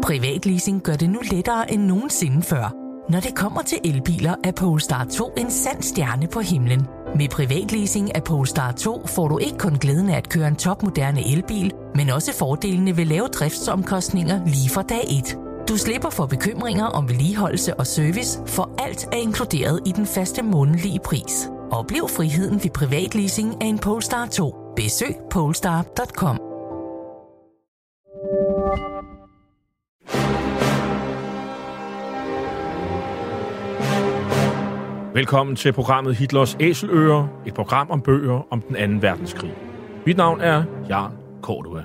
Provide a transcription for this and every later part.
Privatleasing gør det nu lettere end nogensinde før. Når det kommer til elbiler, er Polestar 2 en sand stjerne på himlen. Med privatleasing af Polestar 2 får du ikke kun glæden af at køre en topmoderne elbil, men også fordelene ved lave driftsomkostninger lige fra dag 1. Du slipper for bekymringer om vedligeholdelse og service, for alt er inkluderet i den faste månedlige pris. Oplev friheden ved privatleasing af en Polestar 2. Besøg polestar.com. Velkommen til programmet Hitlers Æselører, et program om bøger om den 2. verdenskrig. Mit navn er Jarl Cordua.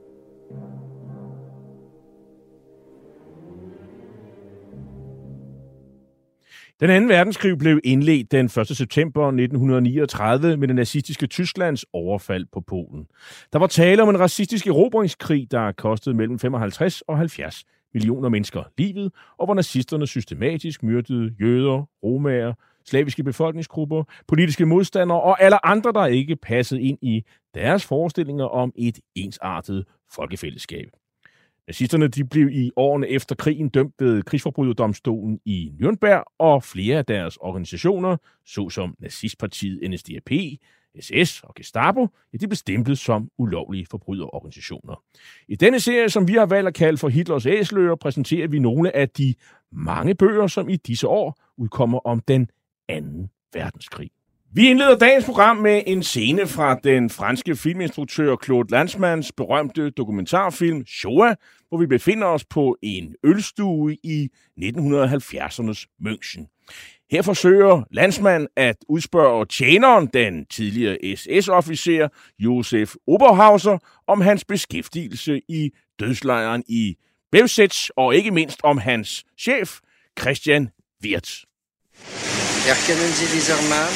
Den 2. verdenskrig blev indledt den 1. september 1939 med det nazistiske Tysklands overfald på Polen. Der var tale om en racistisk erobringskrig, der kostede mellem 55 og 70 millioner mennesker livet, og hvor nazisterne systematisk myrdede jøder, romaer, slaviske befolkningsgrupper, politiske modstandere og alle andre, der ikke passede ind i deres forestillinger om et ensartet folkefællesskab. Nazisterne de blev i årene efter krigen dømt ved krigsforbryderdomstolen i Nürnberg, og flere af deres organisationer, såsom nazistpartiet NSDAP, SS og Gestapo, de blev stemplet som ulovlige forbryderorganisationer. I denne serie, som vi har valgt at kalde for Hitlers Æselører, præsenterer vi nogle af de mange bøger, som i disse år udkommer om den 2. verdenskrig. Vi indleder dagens program med en scene fra den franske filminstruktør Claude Lanzmanns berømte dokumentarfilm Shoah, hvor vi befinder os på en ølstue i 1970'ernes München. Her forsøger Lanzmann at udspørge tjeneren, den tidligere SS-officer Josef Oberhauser, om hans beskæftigelse i dødslejren i Belzec, og ikke mindst om hans chef, Christian Wirth. Erkennen Sie dieser Mann?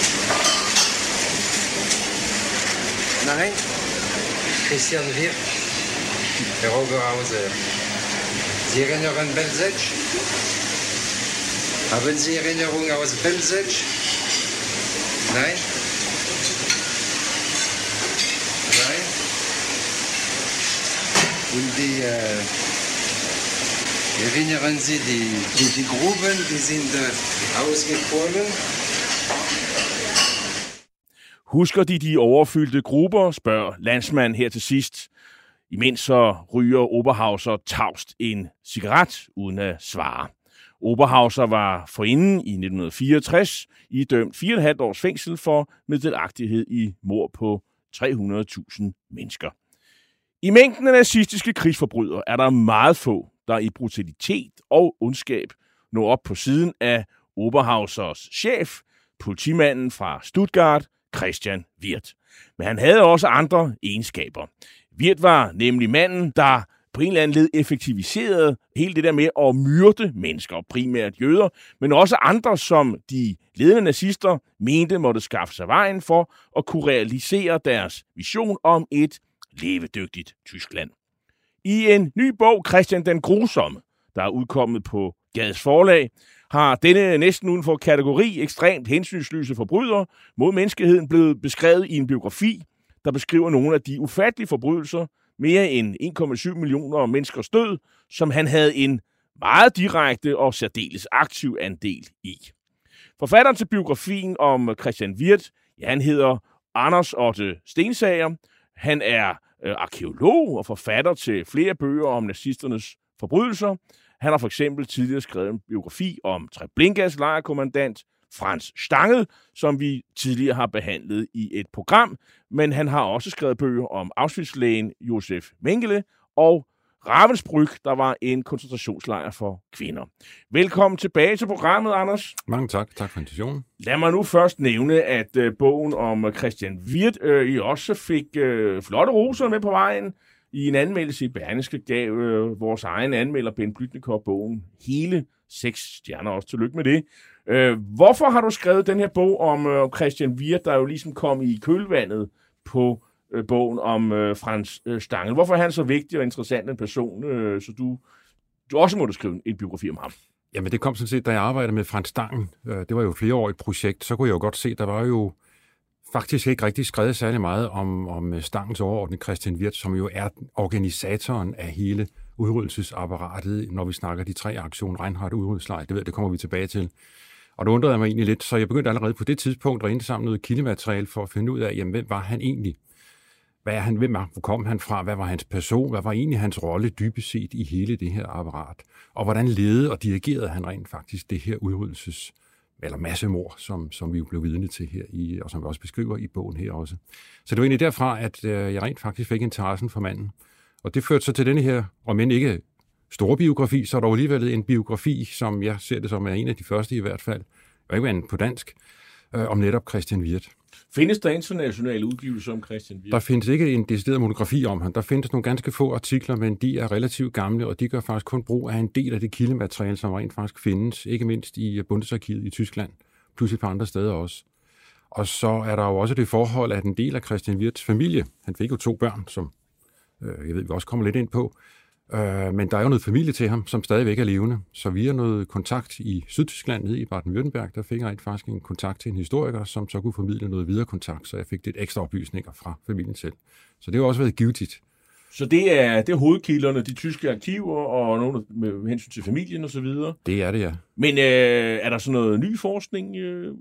Nein? Christian Wirth, Herr Oberhauser. Sie erinnern Belzec? Haben Sie Erinnerungen aus Belzec? Nein? Nein? Und erinnern Sie die Gruben, die sind ausgefallen? Husker de overfyldte grupper, spørger Lanzmann her til sidst. Imens så ryger Oberhauser tavst en cigaret uden at svare. Oberhauser var forinden i 1964 idømt 4,5 års fængsel for meddelagtighed i mord på 300.000 mennesker. I mængden af nazistiske krigsforbrydere er der meget få, der i brutalitet og ondskab når op på siden af Oberhausers chef, politimanden fra Stuttgart, Christian Wirth. Men han havde også andre egenskaber. Wirth var nemlig manden, der på en eller anden led effektiviserede hele det der med at myrde mennesker, primært jøder, men også andre, som de ledende nazister mente måtte skaffe sig vejen for at kunne realisere deres vision om et levedygtigt Tyskland. I en ny bog, Christian den Grusomme, der er udkommet på Gades Forlag, har denne næsten uden for kategori ekstremt hensynsløse forbrydere mod menneskeheden blevet beskrevet i en biografi, der beskriver nogle af de ufattelige forbrydelser, mere end 1,7 millioner menneskers død, som han havde en meget direkte og særdeles aktiv andel i. Forfatteren til biografien om Christian Wirth, han hedder Anders Otte Stensager. Han er arkæolog og forfatter til flere bøger om nazisternes forbrydelser. Han har for eksempel tidligere skrevet en biografi om Treblinkas lejrkommandant Franz Stangl, som vi tidligere har behandlet i et program, men han har også skrevet bøger om Auschwitz-lægen Josef Mengele og Ravensbrück, der var en koncentrationslejr for kvinder. Velkommen tilbage til programmet, Anders. Mange tak. Tak for invitationen. Lad mig nu først nævne, at bogen om Christian Wirth I også fik flotte roser med på vejen. I en anmeldelse i Berlingske gav vores egen anmelder, Ben Blüdnikow, bogen hele 6 stjerner. Også tillykke med det. Hvorfor har du skrevet den her bog om Christian Wirth, der jo ligesom kom i kølvandet på bogen om Franz Stangl? Hvorfor er han så vigtig og interessant en person, så du også måtte skrive en biografi om ham? Jamen det kom sådan set, da jeg arbejdede med Franz Stangl. Det var jo et flereårigt projekt. Så kunne jeg jo godt se, der var jo faktisk ikke rigtig skrevet særlig meget om Stangls overordnede Christian Wirth, som jo er organisatoren af hele udryddelsesapparatet, når vi snakker de 3 aktion Reinhardt udryddelseslejr. Det kommer vi tilbage til. Og det undrede jeg mig egentlig lidt, så jeg begyndte allerede på det tidspunkt at indsamle noget kildemateriale for at finde ud af, jamen, hvem var han egentlig? Hvad er han? Hvor kom han fra? Hvad var hans person? Hvad var egentlig hans rolle dybest set i hele det her apparat? Og hvordan ledede og dirigerede han rent faktisk det her eller massemord, som vi jo blev vidne til her, og som vi også beskriver i bogen her også. Så det var egentlig derfra, at jeg rent faktisk fik interessen for manden. Og det førte så til denne her, om end ikke store biografi, så er der alligevel en biografi, som jeg ser det som er en af de første i hvert fald, og ikke andet på dansk, om netop Christian Wirth. Findes der internationale udgivelser om Christian Wirth? Der findes ikke en decideret monografi om ham. Der findes nogle ganske få artikler, men de er relativt gamle, og de gør faktisk kun brug af en del af det kildemateriale, som rent faktisk findes, ikke mindst i Bundesarkivet i Tyskland, plus et par andre steder også. Og så er der jo også det forhold, at en del af Christian Wirths familie, han fik jo 2 børn, som jeg ved, vi også kommer lidt ind på, men der er jo noget familie til ham, som stadigvæk er levende. Så via noget kontakt i Sydtyskland, nede i Baden-Württemberg, der fik jeg rent faktisk en kontakt til en historiker, som så kunne formidle noget videre kontakt, så jeg fik lidt ekstra oplysninger fra familien selv. Så det har også været givetigt. Så det er hovedkilderne, de tyske arkiver, og nogle med hensyn til familien og så videre? Det er det, ja. Men er der sådan noget ny forskning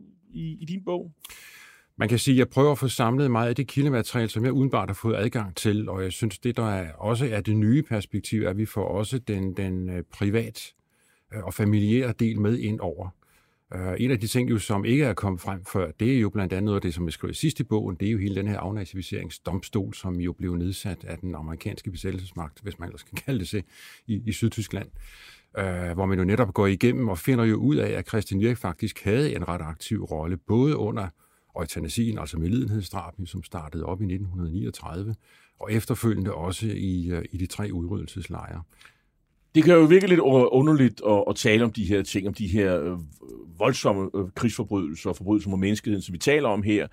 i din bog? Man kan sige, at jeg prøver at få samlet meget af det kildemateriale, som jeg udenbart har fået adgang til, og jeg synes, det der også er det nye perspektiv, er, at vi får også den privat og familiære del med ind over. En af de ting, jo, som ikke er kommet frem før, det er jo blandt andet noget af det, som jeg skrev sidst i bogen, det er jo hele den her afnazificeringsdomstol, som jo blev nedsat af den amerikanske besættelsesmagt, hvis man ellers kan kalde det sig, i Sydtyskland. Hvor man jo netop går igennem og finder jo ud af, at Christian Wirth faktisk havde en ret aktiv rolle, både under eutanasien, altså medlidenhedsdraben, som startede op i 1939, og efterfølgende også i de 3 udryddelseslejre. Det kan jo virke lidt underligt at tale om de her ting, om de her voldsomme krigsforbrydelser og forbrydelser mod menneskeheden, som vi taler om her.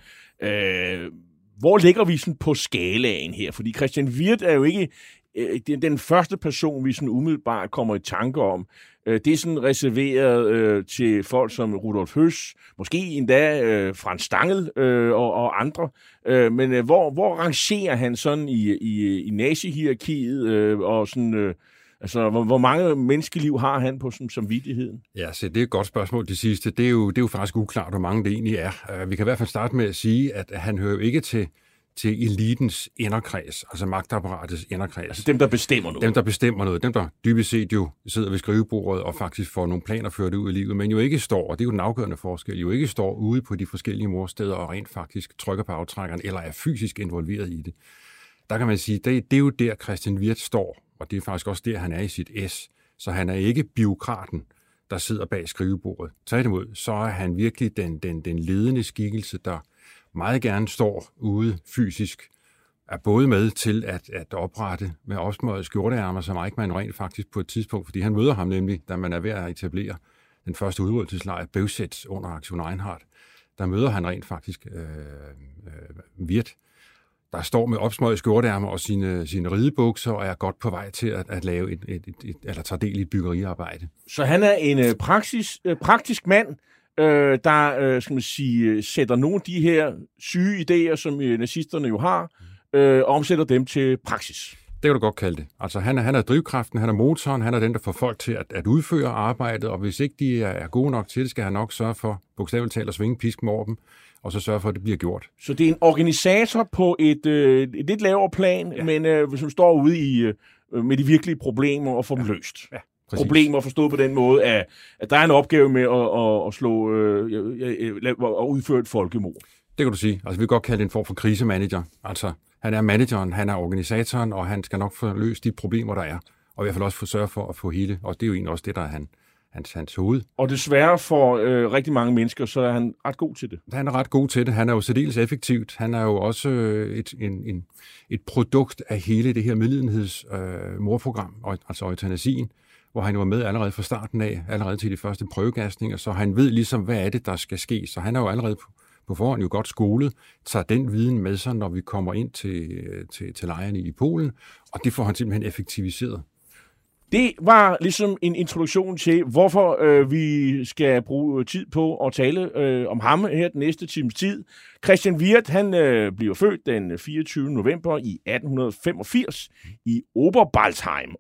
Hvor ligger vi sådan på skalaen her? Fordi Christian Wirth er jo ikke den første person, vi sådan umiddelbart kommer i tanke om. Det er sådan reserveret til folk som Rudolf Höss, måske endda Franz Stangl og andre. Men hvor rangerer han sådan i nazihierarkiet og sådan... Altså, hvor mange menneskeliv har han på som vittigheden? Ja, så det er et godt spørgsmål, det sidste. Det er jo faktisk uklart, hvor mange det egentlig er. Vi kan i hvert fald starte med at sige, at han hører jo ikke til elitens inderkreds, altså magtapparatets inderkreds. Altså dem, der bestemmer noget. Dem, der bestemmer noget. Dem, der dybest set jo sidder ved skrivebordet og faktisk får nogle planer ført ud i livet, men jo ikke står, og det er jo den afgørende forskel, jo ikke står ude på de forskellige morsteder og rent faktisk trykker på aftrækkeren, eller er fysisk involveret i det. Der kan man sige, det er jo der Christian Wirth står, og det er faktisk også der, han er i sit S. Så han er ikke bureaukraten, der sidder bag skrivebordet. Tværtimod, så er han virkelig den ledende skikkelse, der meget gerne står ude fysisk, er både med til at oprette med opsmøgede skjorteærmer, som Eichmann rent faktisk på et tidspunkt, fordi han møder ham nemlig, da man er ved at etablere den første udryddelseslejr, Bøvsæt under aktion Reinhardt, der møder han rent faktisk Wirth, der står med opsmøgede skjorteærmer og sine ridebukser og er godt på vej til at lave eller tage del i et byggeriarbejde. Så han er en praktisk mand, der skal man sige, sætter nogle af de her syge idéer, som nazisterne jo har, og omsætter dem til praksis. Det kan du godt kalde det. Altså han er drivkraften, han er motoren, han er den, der får folk til at udføre arbejdet, og hvis ikke de er gode nok til det, skal han nok sørge for, bogstaveligt talt, at svinge pisken over dem, og så sørge for, at det bliver gjort. Så det er en organisator på et lidt lavere plan, ja, men som står ude med de virkelige problemer og får dem løst. Ja. Præcis. Problemer forstået på den måde, at der er en opgave med at slå og udføre et folkemord. Det kan du sige. Altså vi kan godt kalde det en form for krisemanager. Altså han er manageren, han er organisatoren, og han skal nok få løst de problemer, der er. Og i hvert fald også få sørge for at få hele, og det er jo egentlig også det, der er hans hoved. Og desværre for rigtig mange mennesker, så er han ret god til det. Han er ret god til det. Han er jo særdeles effektivt. Han er jo også et produkt af hele det her medlidenhedsmordprogram, altså eutanasien, hvor han jo var med allerede fra starten af, allerede til de første prøvegasninger, så han ved ligesom, hvad er det, der skal ske. Så han er jo allerede på forhånd jo godt skolet, tager den viden med sig, når vi kommer ind til lejrene i Polen, og det får han simpelthen effektiviseret. Det var ligesom en introduktion til, hvorfor vi skal bruge tid på at tale om ham her den næste times tid. Christian Wirth, han bliver født den 24. november i 1885 i Oberbalzheim,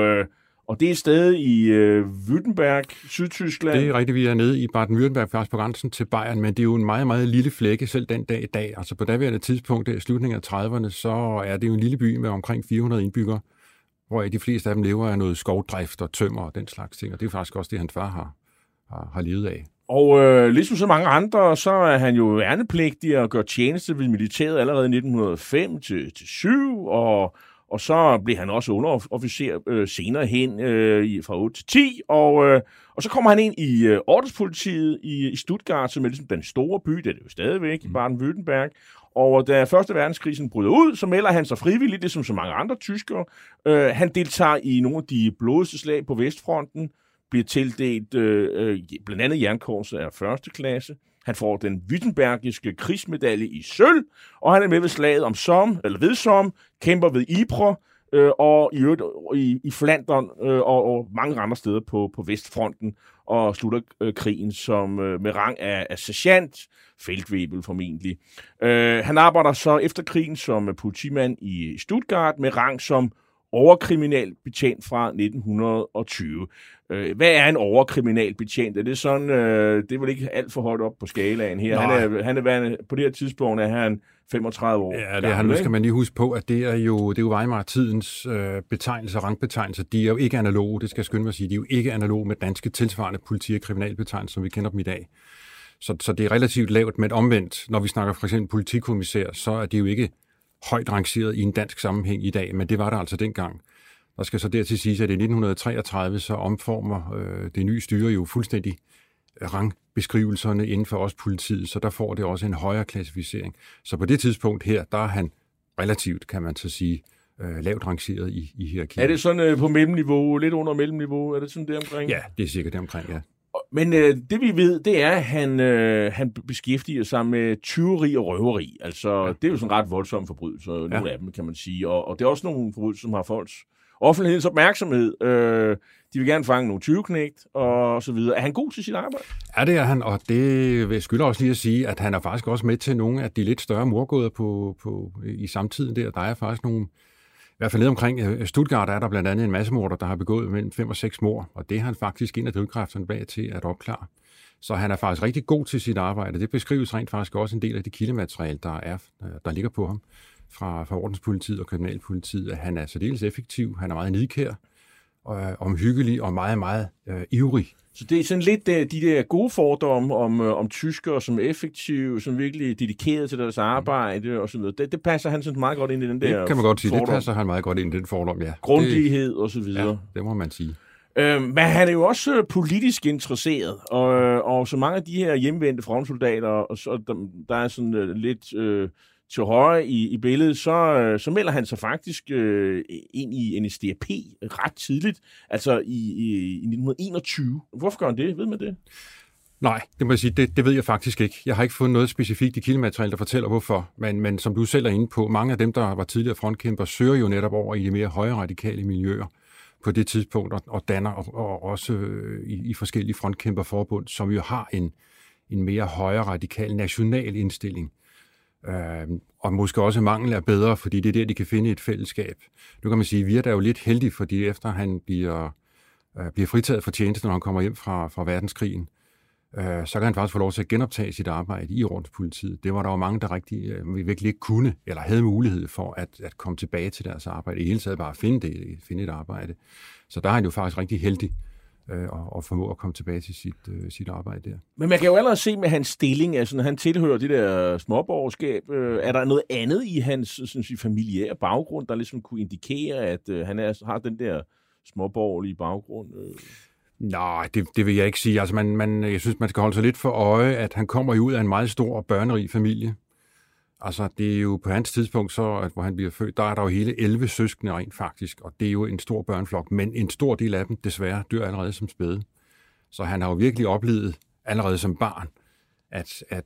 og det er et sted i Württemberg, Sydtyskland. Det er rigtigt, vi er nede i Baden-Württemberg, faktisk på grænsen til Bayern, men det er jo en meget, meget lille flække selv den dag i dag. Altså på daværende tidspunkt, i slutningen af 30'erne, så er det jo en lille by med omkring 400 indbyggere, hvor de fleste af dem lever af noget skovdrift og tømmer og den slags ting, og det er faktisk også det, hans far har levet af. Og ligesom så mange andre, så er han jo værnepligtig og gør tjeneste ved militæret allerede i 1905 til 7, og så blev han også underofficer senere hen fra 8 til 10, og så kommer han ind i ordenspolitiet i Stuttgart, som er ligesom den store by, det er det jo stadigvæk i Baden-Württemberg. Og da Første Verdenskrig bryder ud, så melder han sig frivilligt, det som så mange andre tyskere. Han deltager i nogle af de blodigste slag på Vestfronten, bliver tildelt blandt andet jernkorset af første klasse. Han får den Württembergiske krigsmedalje i sølv, og han er med ved slaget om ved Somme, kæmper ved Ypres, og i øvrigt i Flandern og mange andre steder på Vestfronten, og slutter krigen som med rang af sergeant, feltwebel formentlig. Han arbejder så efter krigen som politimand i Stuttgart med rang som overkriminalbetjent fra 1920. Hvad er en overkriminalbetjent? Er det sådan, det er vel ikke alt for højt op på skalaen her? Han er på det her tidspunkt, er han 35 år. Ja, det nu skal man lige huske på, at det er jo Weimar-tidens betegnelser, rangbetegnelser. De er jo ikke analoge, det skal jeg skynde mig at sige. De er jo ikke analoge med danske tilsvarende politi- og kriminalbetegnelser, som vi kender dem i dag. Så det er relativt lavt, men omvendt, når vi snakker for eksempel politikommissær, så er det jo ikke højt rangeret i en dansk sammenhæng i dag, men det var der altså dengang. Der skal så dertil siges, at i 1933 så omformer det nye styre jo fuldstændig rangbeskrivelserne inden for os politiet, så der får det også en højere klassificering. Så på det tidspunkt her, der er han relativt, kan man så sige, lavt rangeret i hierarkiet. Er det sådan på mellemniveau, lidt under mellemniveau? Er det sådan det omkring? Ja, det er sikkert det omkring, ja. Men det vi ved, det er, at han beskæftiger sig med tyveri og røveri. Altså, det er jo sådan ret voldsomme forbrydelser, nogle af dem, kan man sige. Og det er også nogle forbrydelser, som har folks offentlighedens opmærksomhed. De vil gerne fange nogle tyveknægt og så videre. Er han god til sit arbejde? Ja, det er han, og det skylder også lige at sige, at han er faktisk også med til nogle af de lidt større mordgåder i samtiden der. Der er faktisk nogle, i hvert fald nede omkring Stuttgart er der blandt andet en massemorder, der har begået mellem 5 og 6 mord, og det er han faktisk en af drivkræfterne bag til at opklare. Så han er faktisk rigtig god til sit arbejde. Det beskrives rent faktisk også en del af det kildemateriale, der ligger på ham fra ordenspolitiet og kriminalpolitiet, at han er særdeles effektiv, han er meget nidkær, omhyggelig og meget, meget ivrig. Så det er sådan lidt de der gode fordomme om tyskere som effektive, som virkelig dedikeret til deres arbejde og så videre. Det passer han sådan meget godt ind i den der. Det kan man godt sige. Fordom. Det passer han meget godt ind i den fordom, ja. Grundighed og så videre. Ja, det må man sige. Men han er jo også politisk interesseret, og så mange af de her hjemvendte frontsoldater, og så der er sådan lidt til højre i billedet, så melder han sig faktisk ind i NSDAP ret tidligt, altså i 1921. Hvorfor gør han det? Ved man det? Nej, det må jeg sige, det ved jeg faktisk ikke. Jeg har ikke fundet noget specifikt i kildemateriale, der fortæller hvorfor, men som du selv er inde på, mange af dem, der var tidligere frontkæmper, søger jo netop over i de mere højre radikale miljøer på det tidspunkt, og danner og også i forskellige frontkæmperforbund, som jo har en mere højre radikal national indstilling. Og måske også mangel er bedre, fordi det er der, de kan finde et fællesskab. Nu kan man sige, at Wirth er jo lidt heldig, fordi efter han bliver fritaget fra tjeneste, når han kommer hjem fra verdenskrigen, så kan han faktisk få lov til at genoptage sit arbejde i ordenspolitiet. Det var der jo mange, der virkelig ikke kunne, eller havde mulighed for at komme tilbage til deres arbejde. I hele taget bare finde et arbejde. Så der er han jo faktisk rigtig heldig og formå at komme tilbage til sit arbejde der. Men man kan jo allerede se med hans stilling, altså når han tilhører det der småborgerskab, er der noget andet i hans familiære baggrund, der ligesom kunne indikere, at han har den der småborgerlige baggrund? Nej, det vil jeg ikke sige. Altså jeg synes, man skal holde sig lidt for øje, at han kommer ud af en meget stor og børnerig familie. Altså, det er jo på hans tidspunkt, hvor han bliver født, der er der jo hele 11 søskende rent faktisk, og det er jo en stor børneflok, men en stor del af dem desværre dør allerede som spæde. Så han har jo virkelig oplevet allerede som barn,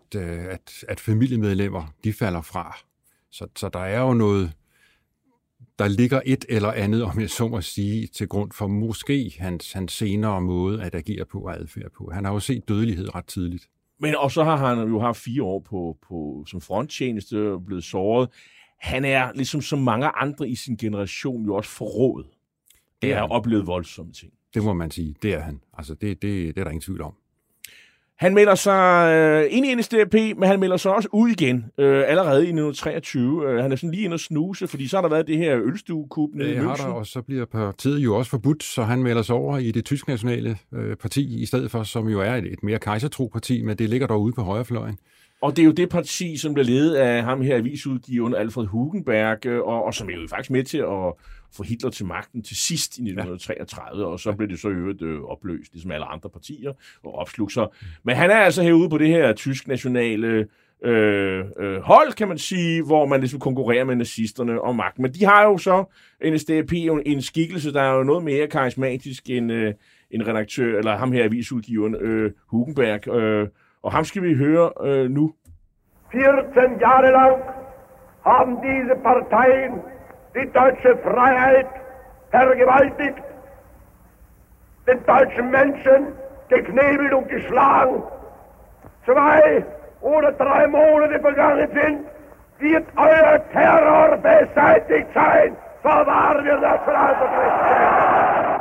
at familiemedlemmer, de falder fra. Så der er jo noget der ligger et eller andet, om jeg så må sige, til grund for måske hans senere måde at agere på og adfærd på. Han har jo set dødelighed ret tidligt. Men og så har han jo haft 4 år som fronttjeneste og blevet såret. Han er, ligesom så mange andre i sin generation, jo også forrådet. Det har oplevet voldsomme ting. Det må man sige. Det er han. Altså, det er der ingen tvivl om. Han melder sig ind i NSDAP, men han melder sig også ud igen, allerede i 1923. Han er sådan lige inde og snuse, fordi så har der været det her ølstuekup nede i München. Og så bliver partiet jo også forbudt, så han melder sig over i det tysk-nationale parti, i stedet for, som jo er et mere kejsertro parti, men det ligger dog ude på højrefløjen. Og det er jo det parti, som bliver ledet af ham her avisudgiveren Alfred Hugenberg, og som er jo faktisk med til at få Hitler til magten til sidst i 1933, og så blev det så i øvrigt opløst, ligesom alle andre partier, og opslugt sig. Men han er altså herude på det her tysk-nationale hold, kan man sige, hvor man ligesom konkurrerer med nazisterne om magten. Men de har jo så NSDAP en skikkelse, der er jo noget mere karismatisk end redaktør, eller ham her avisudgiveren Hugenberg, og ham skal vi høre nu. 14 Jahre lang haben diese Parteien die deutsche Freiheit vergewaltigt, den deutschen Menschen geknebelt und geschlagen. 2 oder 3 Monate vergangen sind, wird euer Terror beseitigt sein. So wahr wir das Reiserecht.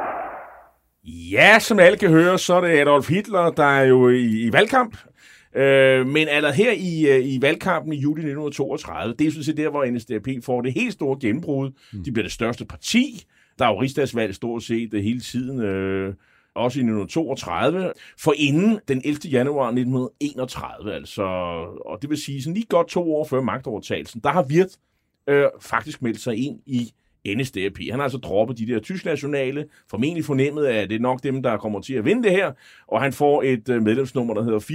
Ja, som alle kan høre, så er det Adolf Hitler, der er jo i valgkamp. Men altså her i valgkampen i juli 1932, det er sådan set der, hvor NSDAP får det helt store gennembrud. De bliver det største parti. Der er jo rigsdagsvalg stort set hele tiden, også i 1932. For inden den 11. januar 1931, altså, og det vil sige sådan lige godt 2 år før magtovertagelsen, der har Wirth faktisk meldt sig ind i NSDAP. Han har altså droppet de der tysk-nationale, formentlig fornemmet, at det er nok dem, der kommer til at vinde det her, og han får et medlemsnummer, der hedder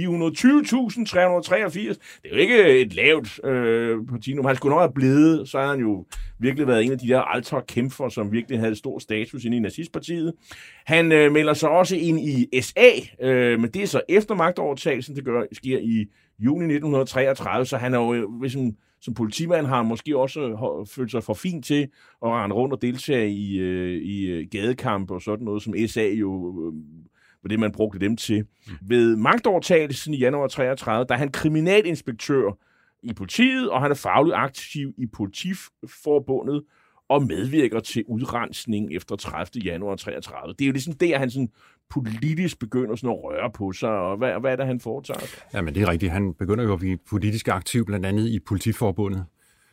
420.383. Det er jo ikke et lavt partinummer. Han skulle nok have blevet, så har han jo virkelig været en af de der alter-kæmper, som virkelig havde stor status inde i nazistpartiet. Han melder sig også ind i SA, men det er så efter magtovertagelsen, det sker i juni 1933, så han er jo ligesom som politimand har han måske også følt sig for fint til at rende rundt og deltage i gadekamp og sådan noget, som SA jo var det, man brugte dem til. Ved magtovertagelsen i januar 33, der er han kriminalinspektør i politiet, og han er fagligt aktiv i Politiforbundet og medvirker til udrensning efter 30. januar 33. Det er jo ligesom der, han sådan politisk begynder sådan at røre på sig, og hvad er det, han foretager? Jamen, det er rigtigt. Han begynder jo at blive politisk aktiv, blandt andet i Politiforbundet,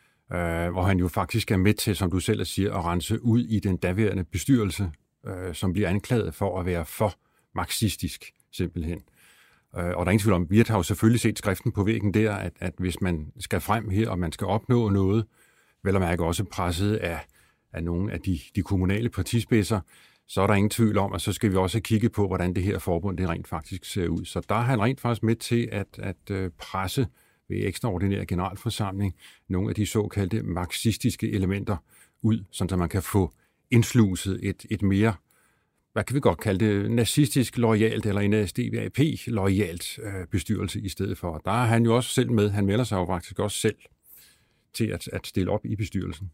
hvor han jo faktisk er med til, som du selv siger, at rense ud i den daværende bestyrelse, som bliver anklaget for at være for marxistisk, simpelthen. Og der er ingen tvivl om, Wirth har jo selvfølgelig set skriften på væggen der, at hvis man skal frem her, og man skal opnå noget, vel og mærke også presset af nogle af de kommunale partispidser, så er der ingen tvivl om, at så skal vi også kigge på, hvordan det her forbund det rent faktisk ser ud. Så der er han rent faktisk med til at presse ved ekstraordinær generalforsamling nogle af de såkaldte marxistiske elementer ud, så man kan få indsluset et mere, hvad kan vi godt kalde det, nazistisk loyalt eller en NSDAP-loyalt bestyrelse i stedet for. Der er han jo også selv med. Han melder sig jo faktisk også selv til at stille op i bestyrelsen.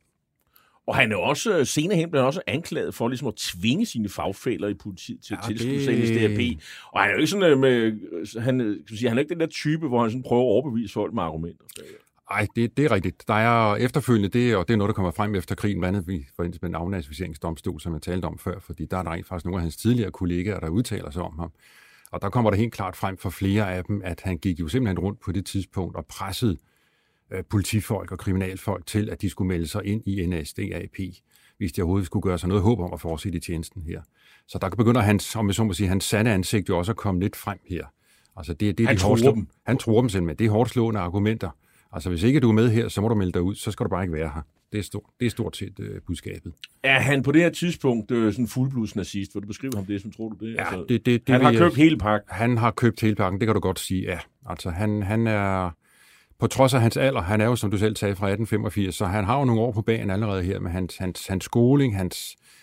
Og han er også senere hen blevet også anklaget for ligesom at tvinge sine fagfæller i politiet til at tilslutte sig NSDAP. Og han er jo ikke sådan han er ikke den der type, hvor han sådan prøver at overbevise folk med argumenter. Nej, det er rigtigt. Der er efterfølgende og det er noget, der kommer frem efter krigen, blandt andet i forbindelse med en afnazificeringsdomstol, som jeg talte om før, fordi der er rent faktisk nogle af hans tidligere kollegaer, der udtaler sig om ham. Og der kommer det helt klart frem for flere af dem, at han gik jo simpelthen rundt på det tidspunkt og pressede politifolk og kriminalfolk til, at de skulle melde sig ind i NSDAP, hvis de overhovedet skulle gøre sig noget håb om at fortsætte i tjenesten her. Så der begynder hans sande ansigt jo også at komme lidt frem her. Altså det han tror dem. Han tror dem simpelthen. Det er hårdt slående argumenter. Altså hvis ikke du er med her, så må du melde dig ud, så skal du bare ikke være her. Det er stort set budskabet. Er han på det her tidspunkt sådan fuldblodsnazist? Vil du beskrive ham det, som tror du det? Ja, altså, han har købt hele pakken. Han har købt hele pakken, det kan du godt sige, ja. Altså han er, på trods af hans alder, han er jo, som du selv sagde, fra 1885, så han har jo nogle år på bagen allerede her med hans skoling, hans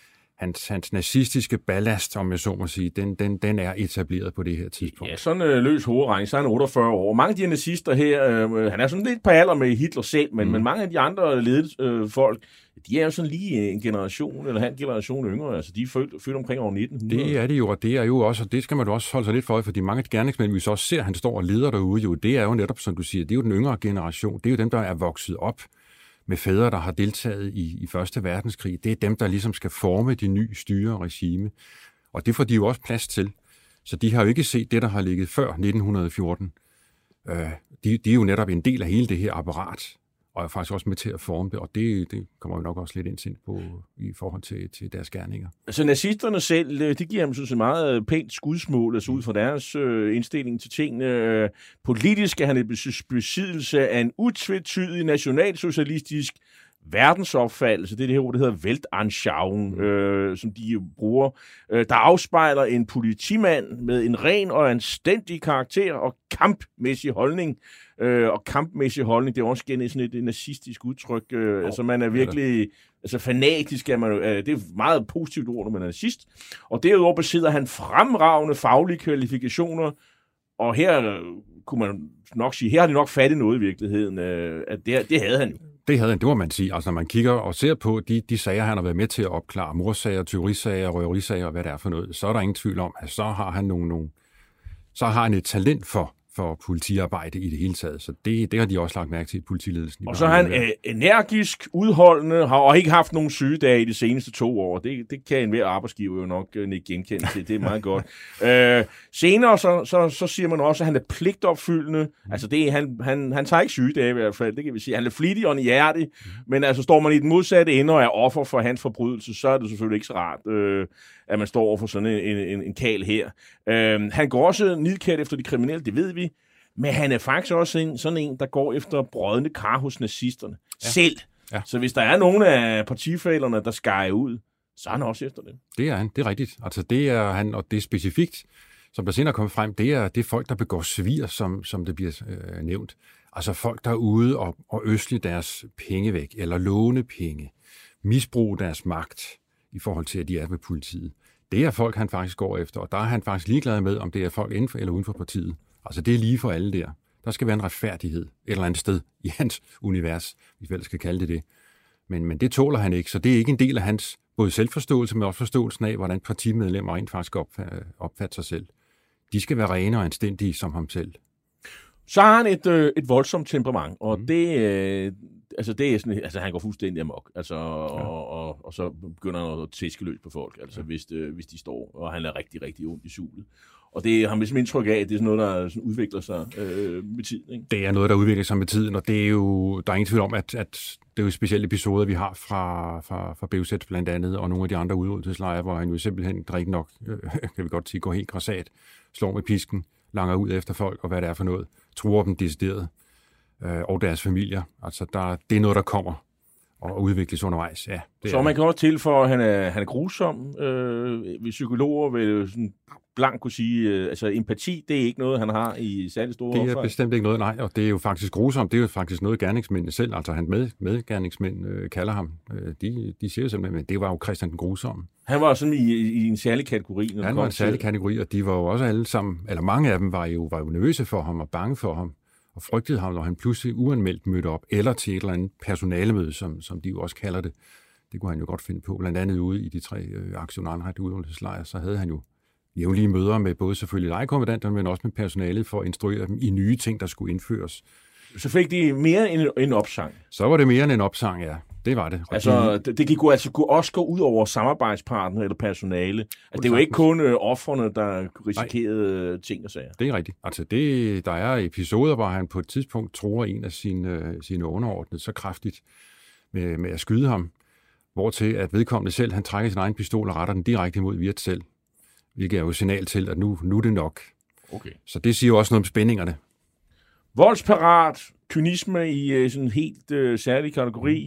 hans nazistiske ballast, om jeg så må sige, den er etableret på det her tidspunkt. Ja, sådan løs hovedregning, så er han 48 år. Mange af de nazister her, han er sådan lidt på alder med Hitler selv, men mange af de andre ledede folk, de er jo sådan lige en generation, eller en generation yngre, altså de er født omkring år 1900. Det er det jo, og det er jo også, og det skal man jo også holde sig lidt for, fordi mange af de gerningsmænd, vi så også ser, han står og leder derude, jo, det er jo netop, som du siger, det er jo den yngre generation, det er jo dem, der er vokset op med fædre, der har deltaget i Første Verdenskrig. Det er dem, der ligesom skal forme de nye styreregime, og det får de jo også plads til. Så de har jo ikke set det, der har ligget før 1914. De er jo netop en del af hele det her apparat, og er faktisk også med til at forme det, og det kommer jo nok også lidt ind på i forhold til deres gerninger. Altså nazisterne selv, det giver dem sådan et meget pænt skudsmål, altså ud fra deres indstilling til tingene. Politisk er han i besiddelse af en utvetydig nationalsocialistisk verdensopfattelse, det er det her ord, der hedder Weltanschauung, som de bruger, der afspejler en politimand med en ren og anstændig karakter og kampmæssig holdning. Og kampmæssig holdning, det er også igen sådan et nazistisk udtryk. Altså man er virkelig fanatisk, det er et meget positivt ord, når man er nazist. Og derudover besidder han fremragende faglige kvalifikationer, og her kunne man nok sige, her har de nok fat i noget i virkeligheden. At det havde han jo. Det havde han, det må man sige. Altså når man kigger og ser på de sager, han har været med til at opklare, mordsager, tyverisager, røverisager og hvad det er for noget, så er der ingen tvivl om, at så har han et talent for politiarbejde i det hele taget. Så det har de også lagt mærke til i politiledelsen. Og så er han energisk, udholdende, har og ikke haft nogen sygedage i de seneste 2 år. Det kan enhver arbejdsgiver jo nok ikke genkende til. Det er meget godt. Senere så siger man også, at han er pligtopfyldende. Altså han tager ikke sygedage i hvert fald, det kan vi sige. Han er flittig og hjertig, men altså står man i den modsatte ende og er offer for hans forbrydelse, så er det selvfølgelig ikke så rart, at man står over for sådan en kal her. Han går også nidkært efter de kriminelle, det ved vi. Men han er faktisk også sådan en, der går efter brodne kar hos nazisterne. Ja. Selv. Ja. Så hvis der er nogle af partifællerne, der skærer ud, så er han også efter det. Det er han, det er rigtigt. Altså det er han, og det er specifikt, som der senere kommer frem, det er folk, der begår svir, som det bliver nævnt. Altså folk, der er ude og øsle deres penge væk, eller låne penge, misbruge deres magt i forhold til, at de er ved politiet. Det er folk, han faktisk går efter, og der er han faktisk ligeglad med, om det er folk inden for eller uden for partiet. Altså det er lige for alle der. Der skal være en retfærdighed et eller andet sted i hans univers, hvis vi ellers skal kalde det. Men det tåler han ikke, så det er ikke en del af hans både selvforståelse, men også forståelsen af, hvordan partimedlemmer rent faktisk opfatter sig selv. De skal være rene og anstændige som ham selv. Så har han et voldsomt temperament, og det er sådan, altså han går fuldstændig amok, altså og så begynder han at tæske løs på folk, altså hvis de står, og han er rigtig, rigtig ondt i sulet. Og det har man ligesom indtryk af, at det er sådan noget, der sådan udvikler sig med tiden. Ikke? Det er noget, der udvikler sig med tiden, og det er jo, der er ingen tvivl om, at det er jo specielle episoder, vi har fra BZ blandt andet, og nogle af de andre udryddelseslejre, hvor han jo simpelthen rigtig nok, kan vi godt sige, går helt grassat, slår med pisken, langer ud efter folk, og hvad det er for noget, truer dem decideret, og deres familier. Altså, det er noget, der kommer og udvikles undervejs. Ja, så man kan også tilføje, at han er grusom. Psykologer vil sådan blankt kunne sige, altså empati, det er ikke noget, han har i særlig store omfang. Det er bestemt ikke noget, nej, og det er jo faktisk grusomt. Det er jo faktisk noget, gerningsmændene selv, altså han medgerningsmænd kalder ham. De siger jo simpelthen, at det var jo Christian den Grusomme. Han var sådan i en særlig kategori. Han var en særlig kategori, og de var jo også alle sammen, eller mange af dem var jo nervøse for ham og bange for ham, og frygtede ham, når han pludselig uanmeldt mødte op, eller til et eller andet personalemøde, som de jo også kalder det. Det kunne han jo godt finde på. Blandt andet ude i de 3 aktionærlige udryddelseslejre, så havde han jo jævnlige møder med både selvfølgelig lejekommandanterne, men også med personalet for at instruere dem i nye ting, der skulle indføres. Så fik de mere end en opsang? Så var det mere end en opsang, ja. Det var det. Altså, det kunne også gå ud over samarbejdspartner eller personale. Altså, det er jo ikke kun ofrene, der risikerede ting og sager. Det er rigtigt. Altså, der er episoder, hvor han på et tidspunkt tror en af sine underordnede så kraftigt med at skyde ham, hvortil at vedkommende selv, han trækker sin egen pistol og retter den direkte mod Wirtz selv. Hvilket er jo signal til, at nu er det nok. Okay. Så det siger jo også noget om spændingerne. Voldsparat, kynisme i sådan en helt særlig kategori.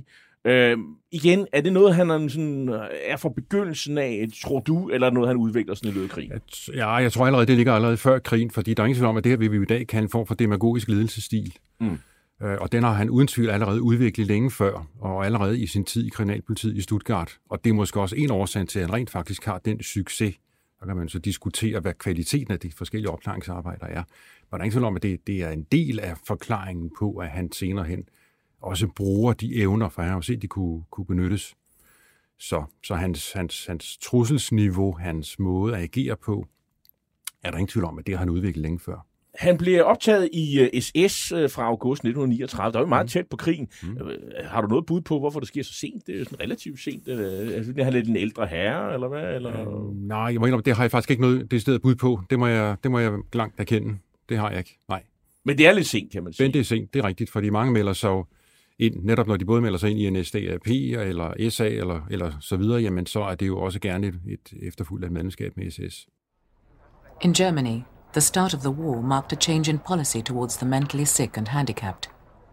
Igen, er det noget, han er fra begyndelsen af, tror du, eller noget, han udvikler sådan i løbet af krigen? Ja, jeg tror allerede, det ligger allerede før krigen, fordi der er ingen tvivl om, at det her vil vi i dag kalde en form for demagogisk ledelsesstil. Og den har han uden tvivl allerede udviklet længe før, og allerede i sin tid i kriminalpolitiet i Stuttgart. Og det er måske også en årsag til, at han rent faktisk har den succes. Der kan man så diskutere, hvad kvaliteten af de forskellige opklaringsarbejder er. Men der er ingen tvivl om, at det er en del af forklaringen på, at han senere hen også bruger de evner, for han har jo set, de kunne benyttes. Så hans trusselsniveau, hans måde at agere på, er der ingen tvivl om, at det har han udviklet længe før. Han blev optaget i SS fra august 1939. Der er jo meget tæt på krigen. Har du noget bud på, hvorfor det sker så sent? Det er sådan relativt sent. Er han lidt en ældre herre, eller hvad? Eller? Nej, jeg må indrømme, det har jeg faktisk ikke noget decideret bud på. Det må jeg langt erkende. Det har jeg ikke. Nej. Men det er lidt sent, kan man sige. Men det er sent, det er rigtigt, fordi mange melder sig ind, netop når de både melder sig ind i NSDAP eller SA eller så videre, jamen så er det jo også gerne et efterfulgt af medlemskab med SS. In Germany, the start of the war marked a change in policy towards the mentally sick and handicapped.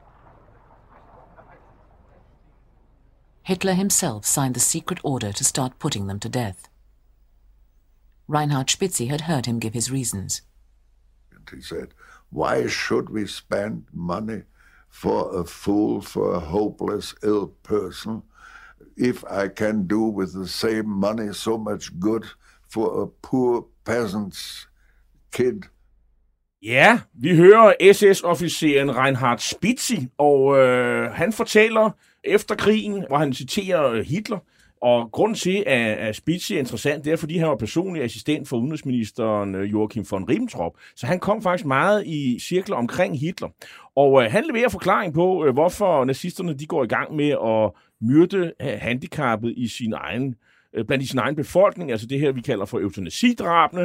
Hitler himself signed the secret order to start putting them to death. Reinhard Spitzi had heard him give his reasons. He said, "Why should we spend money for a fool, for a hopeless, ill person, if I can do with the same money so much good for a poor peasant's kid?" Ja, vi hører SS-officeren Reinhard Spitzi, og han fortæller efter krigen, hvor han citerer Hitler. Og grunden til, at Spitzi er interessant, det er, fordi han var personlig assistent for udenrigsministeren Joachim von Ribbentrop. Så han kom faktisk meget i cirkler omkring Hitler. Og han leverer forklaring på, hvorfor nazisterne de går i gang med at myrde handicappet i blandt sin egen befolkning, altså det her, vi kalder for eutanasidrabene.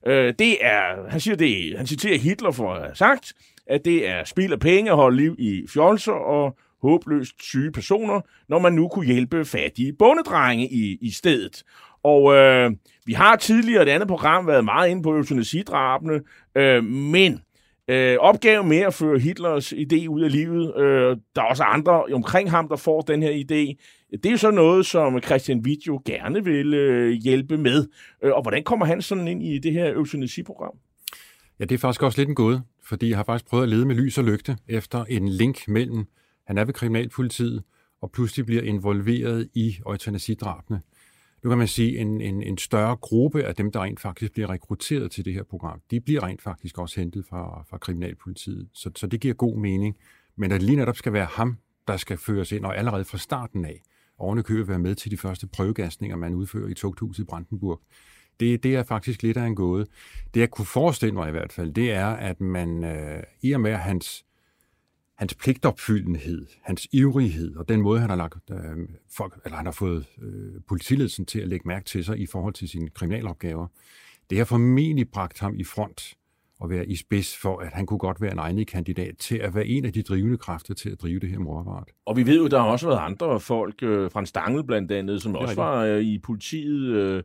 Han citerer Hitler for at have sagt, at det er spild af penge at holde liv i fjolser og håbløst syge personer, når man nu kunne hjælpe fattige bondedrenge i stedet. Og vi har tidligere i det andet program været meget inde på eutanasidrabene, men opgaven med at føre Hitlers idé ud af livet, der er også andre omkring ham, der får den her idé, det er jo så noget, som Christian Hvidt jo gerne vil hjælpe med. Og hvordan kommer han sådan ind i det her eutanasiprogram? Ja, det er faktisk også lidt en gåde, fordi jeg har faktisk prøvet at lede med lys og lygte efter en link mellem, han er ved kriminalpolitiet, og pludselig bliver involveret i eutanasidrabene. Nu kan man sige, en større gruppe af dem, der rent faktisk bliver rekrutteret til det her program, de bliver rent faktisk også hentet fra kriminalpolitiet. Så det giver god mening. Men at det lige netop skal være ham, der skal føres ind, og allerede fra starten af, ovenikøbet være med til de første prøvegasninger, man udfører i tugthuset i Brandenburg, det er faktisk lidt af en gåde. Det jeg kunne forestille mig i hvert fald, det er, at man i og med hans pligtopfyldenhed, hans ivrighed og den måde, han har fået politiledelsen til at lægge mærke til sig i forhold til sine kriminalopgaver, det har formentlig bragt ham i front og være i spids for, at han kunne godt være en egnet kandidat til at være en af de drivende kræfter til at drive det her mordarbejde. Og vi ved jo, der har også været andre folk, Frans Stangl blandt andet, som også var i politiet.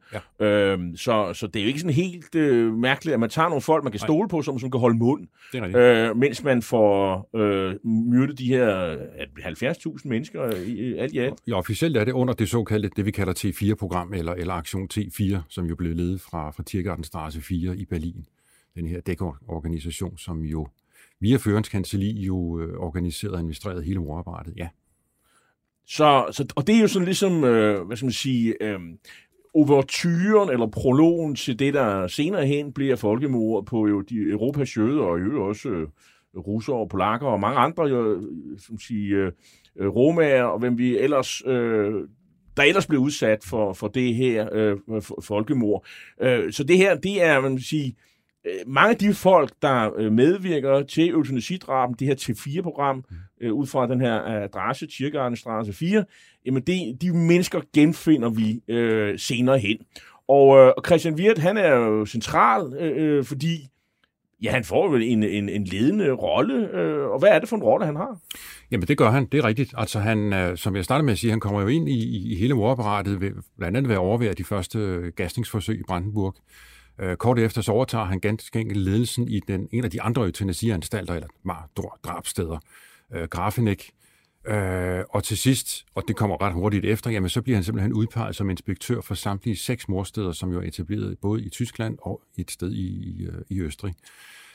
Så det er jo ikke sådan helt mærkeligt, at man tager nogle folk, man kan stole på, som kan holde mund, mens man får myrdet de her 70.000 mennesker alt i alt. Ja, officielt er det under det såkaldte, det vi kalder T4-program, eller Aktion T4, som jo blev ledet fra Tiergartenstraße 4 i Berlin. Den her dækorganisation, som jo via Førens kancelli jo organiseret og administreret hele mordarbejdet, ja. Og det er jo sådan ligesom, hvad skal man sige, overturen eller prologen til det, der senere hen bliver folkemord på jo de Europas jøder, og jo også russere og polakker og mange andre, som sige, romaer, og hvem vi ellers... der ellers blev udsat for det her folkemord. Så det her, det er, hvad man sige, mange af de folk, der medvirker til eutanasidraben, det her T4-program, ud fra den her adresse, Tiergartenstraße 4, jamen de mennesker genfinder vi senere hen. Og Christian Hvidt, han er jo central, fordi han får jo en ledende rolle. Og hvad er det for en rolle, han har? Jamen det gør han, det er rigtigt. Altså han, som jeg startede med at sige, han kommer jo ind i hele mordapparatet, blandt andet ved at overvære de første gasningsforsøg i Brandenburg. Kort efter så overtager han ganske enkelt ledelsen i en af de andre eutanasianstalter, eller drabsteder, Grafeneck. Og til sidst, og det kommer ret hurtigt efter, jamen så bliver han simpelthen udpeget som inspektør for samtlige 6 mordsteder, som jo er etableret både i Tyskland og et sted i Østrig.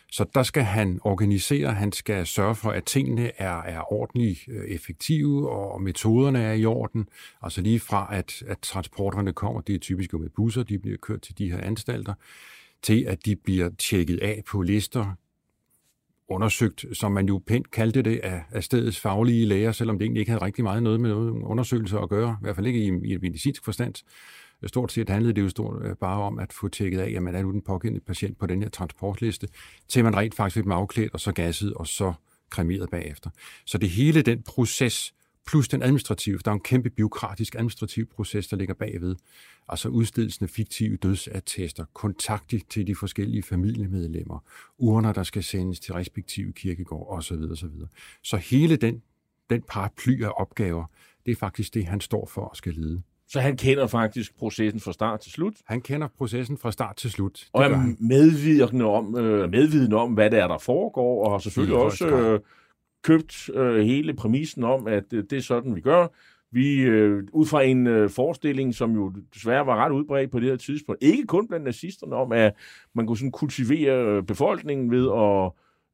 Så der skal han organisere, han skal sørge for, at tingene er ordentligt effektive, og metoderne er i orden. Altså lige fra, at transporterne kommer, det er typisk jo med busser, de bliver kørt til de her anstalter, til at de bliver tjekket af på lister, undersøgt, som man jo pænt kaldte det, af stedets faglige læger, selvom det egentlig ikke havde rigtig meget noget med noget undersøgelser at gøre, i hvert fald ikke i et medicinsk forstand. Stort set handlede det jo bare om at få tjekket af, jamen er nu den pågældende patient på den her transportliste, til man rent faktisk blev afklædt og så gasset og så kremeret bagefter. Så det hele den proces, plus den administrative, der er en kæmpe bureaukratisk administrativ proces, der ligger bagved, altså udstedelsen af fiktive dødsattester, kontakt til de forskellige familiemedlemmer, urner, der skal sendes til respektive kirkegård osv. osv. Så hele den paraply af opgaver, det er faktisk det, han står for og skal lede. Så han kender faktisk processen fra start til slut? Han kender processen fra start til slut. Og er medvidende om, hvad det er, der foregår, og har selvfølgelig også købt hele præmissen om, at det er sådan, vi gør. Vi, ud fra en forestilling, som jo desværre var ret udbredt på det her tidspunkt, ikke kun blandt nazisterne, om at man kunne sådan kultivere befolkningen ved at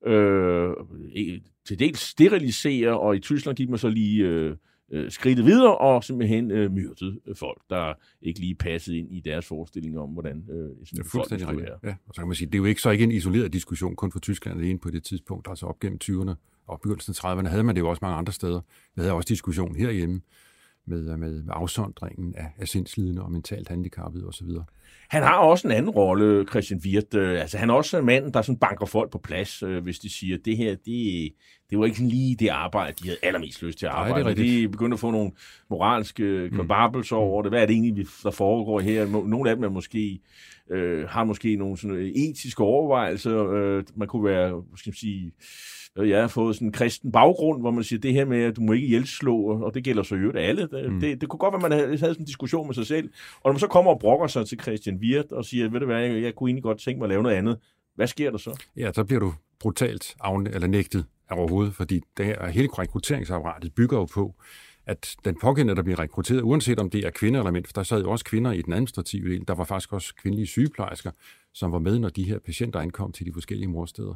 til dels sterilisere, og i Tyskland gik man så lige skridtet videre og simpelthen myrdede folk, der ikke lige passede ind i deres forestilling om, hvordan sådan befolkningen skulle være. Ja, og så kan man sige, det er jo ikke en isoleret diskussion kun for Tyskland alene på det tidspunkt, altså op gennem 20'erne og begyndelsen af 30'erne havde man det jo også mange andre steder. Vi havde også diskussion herhjemme med afsondringen af sindslidende og mentalt handicappede osv. Han har også en anden rolle, Christian Wirth. Altså, han er også en mand, der sådan banker folk på plads, hvis de siger, at det her, det var ikke sådan lige det arbejde, de havde allermest lyst til at arbejde. Nej, de begynder at få nogle moralske kvababelser over det. Hvad er det egentlig, der foregår her? Nogle af dem er måske, har måske nogle sådan etiske overvejelser. Man kunne være, skal man sige, jeg har fået sådan en kristen baggrund, hvor man siger, det her med, at du må ikke ihjelslå, og det gælder så jo alle. Det kunne godt være, at man havde sådan en diskussion med sig selv. Og når man så kommer og brokker sig til Christian Wirth og siger, ved du hvad, jeg kunne egentlig godt tænke mig at lave noget andet. Hvad sker der så? Ja, så bliver du brutalt nægtet overhovedet, fordi det her hele rekrutteringsapparatet bygger jo på, at den pågældende, der bliver rekrutteret, uanset om det er kvinder eller mænd, for der sad jo også kvinder i den administrative del, der var faktisk også kvindelige sygeplejersker, som var med, når de her patienter ankom til de forskellige morsteder.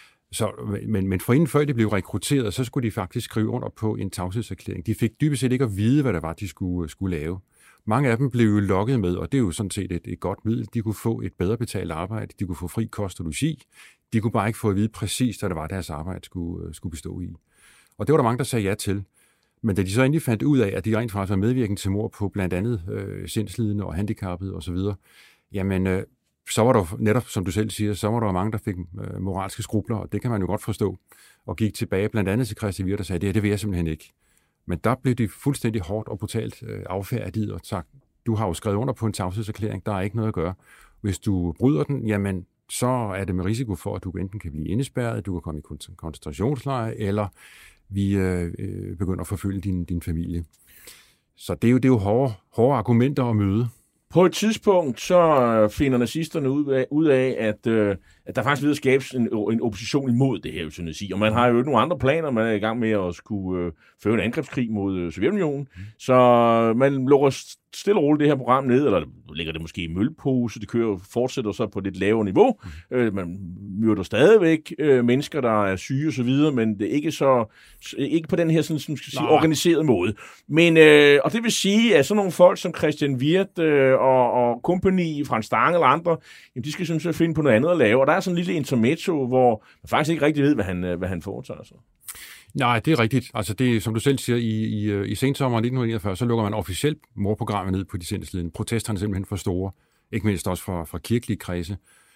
Men forinden før de blev rekrutteret, så skulle de faktisk skrive under på en tavshedserklæring. De fik dybest set ikke at vide, hvad det var, de skulle lave. Mange af dem blev lokket med, og det er jo sådan set et godt middel. De kunne få et bedre betalt arbejde, de kunne få fri kost og logi. De kunne bare ikke få at vide præcis, hvad det var, deres arbejde skulle bestå i. Og det var der mange, der sagde ja til. Men da de så endelig fandt ud af, at de rent faktisk var medvirkende til mord på blandt andet sindslidende og handicappede osv., jamen så var der netop, som du selv siger, så var der mange, der fik moralske skrubler, og det kan man jo godt forstå, og gik tilbage blandt andet til Christian Wirth og sagde, det vil jeg simpelthen ikke. Men der blev de fuldstændig hårdt og brutalt affærdiget og sagt, du har jo skrevet under på en tavshedserklæring, der er ikke noget at gøre. Hvis du bryder den, jamen så er det med risiko for, at du enten kan blive indespærret, du kan komme i koncentrationslejr, eller vi begynder at forfølge din familie. Så det er jo hårde argumenter at møde. På et tidspunkt så finder nazisterne ud af at der faktisk ved at skabes en opposition imod det her eutanasi. Og man har jo ikke nogen andre planer. Man er i gang med at skulle føre en angrebskrig mod Sovjetunionen. Så man lukker stille og roligt det her program ned, eller lægger det måske i mølpose. Det fortsætter så på lidt lavere niveau. Man myrder stadigvæk mennesker, der er syge og så videre, men det er ikke på den her sådan, som skal sige, organiseret måde. Men, og det vil sige, at sådan nogle folk som Christian Wirth og kompagni, Frans Stange eller andre, jamen, de skal sådan set finde på noget andet at lave. Og der er sådan en lille intermezzo, hvor man faktisk ikke rigtig ved, hvad han foretager sig. Nej, det er rigtigt. Altså det, som du selv siger, i sensommeren 1941, så lukker man officielt mordprogrammet ned på de sindslidende. Protesterne er simpelthen for store, ikke mindst også fra kirkelige kredse.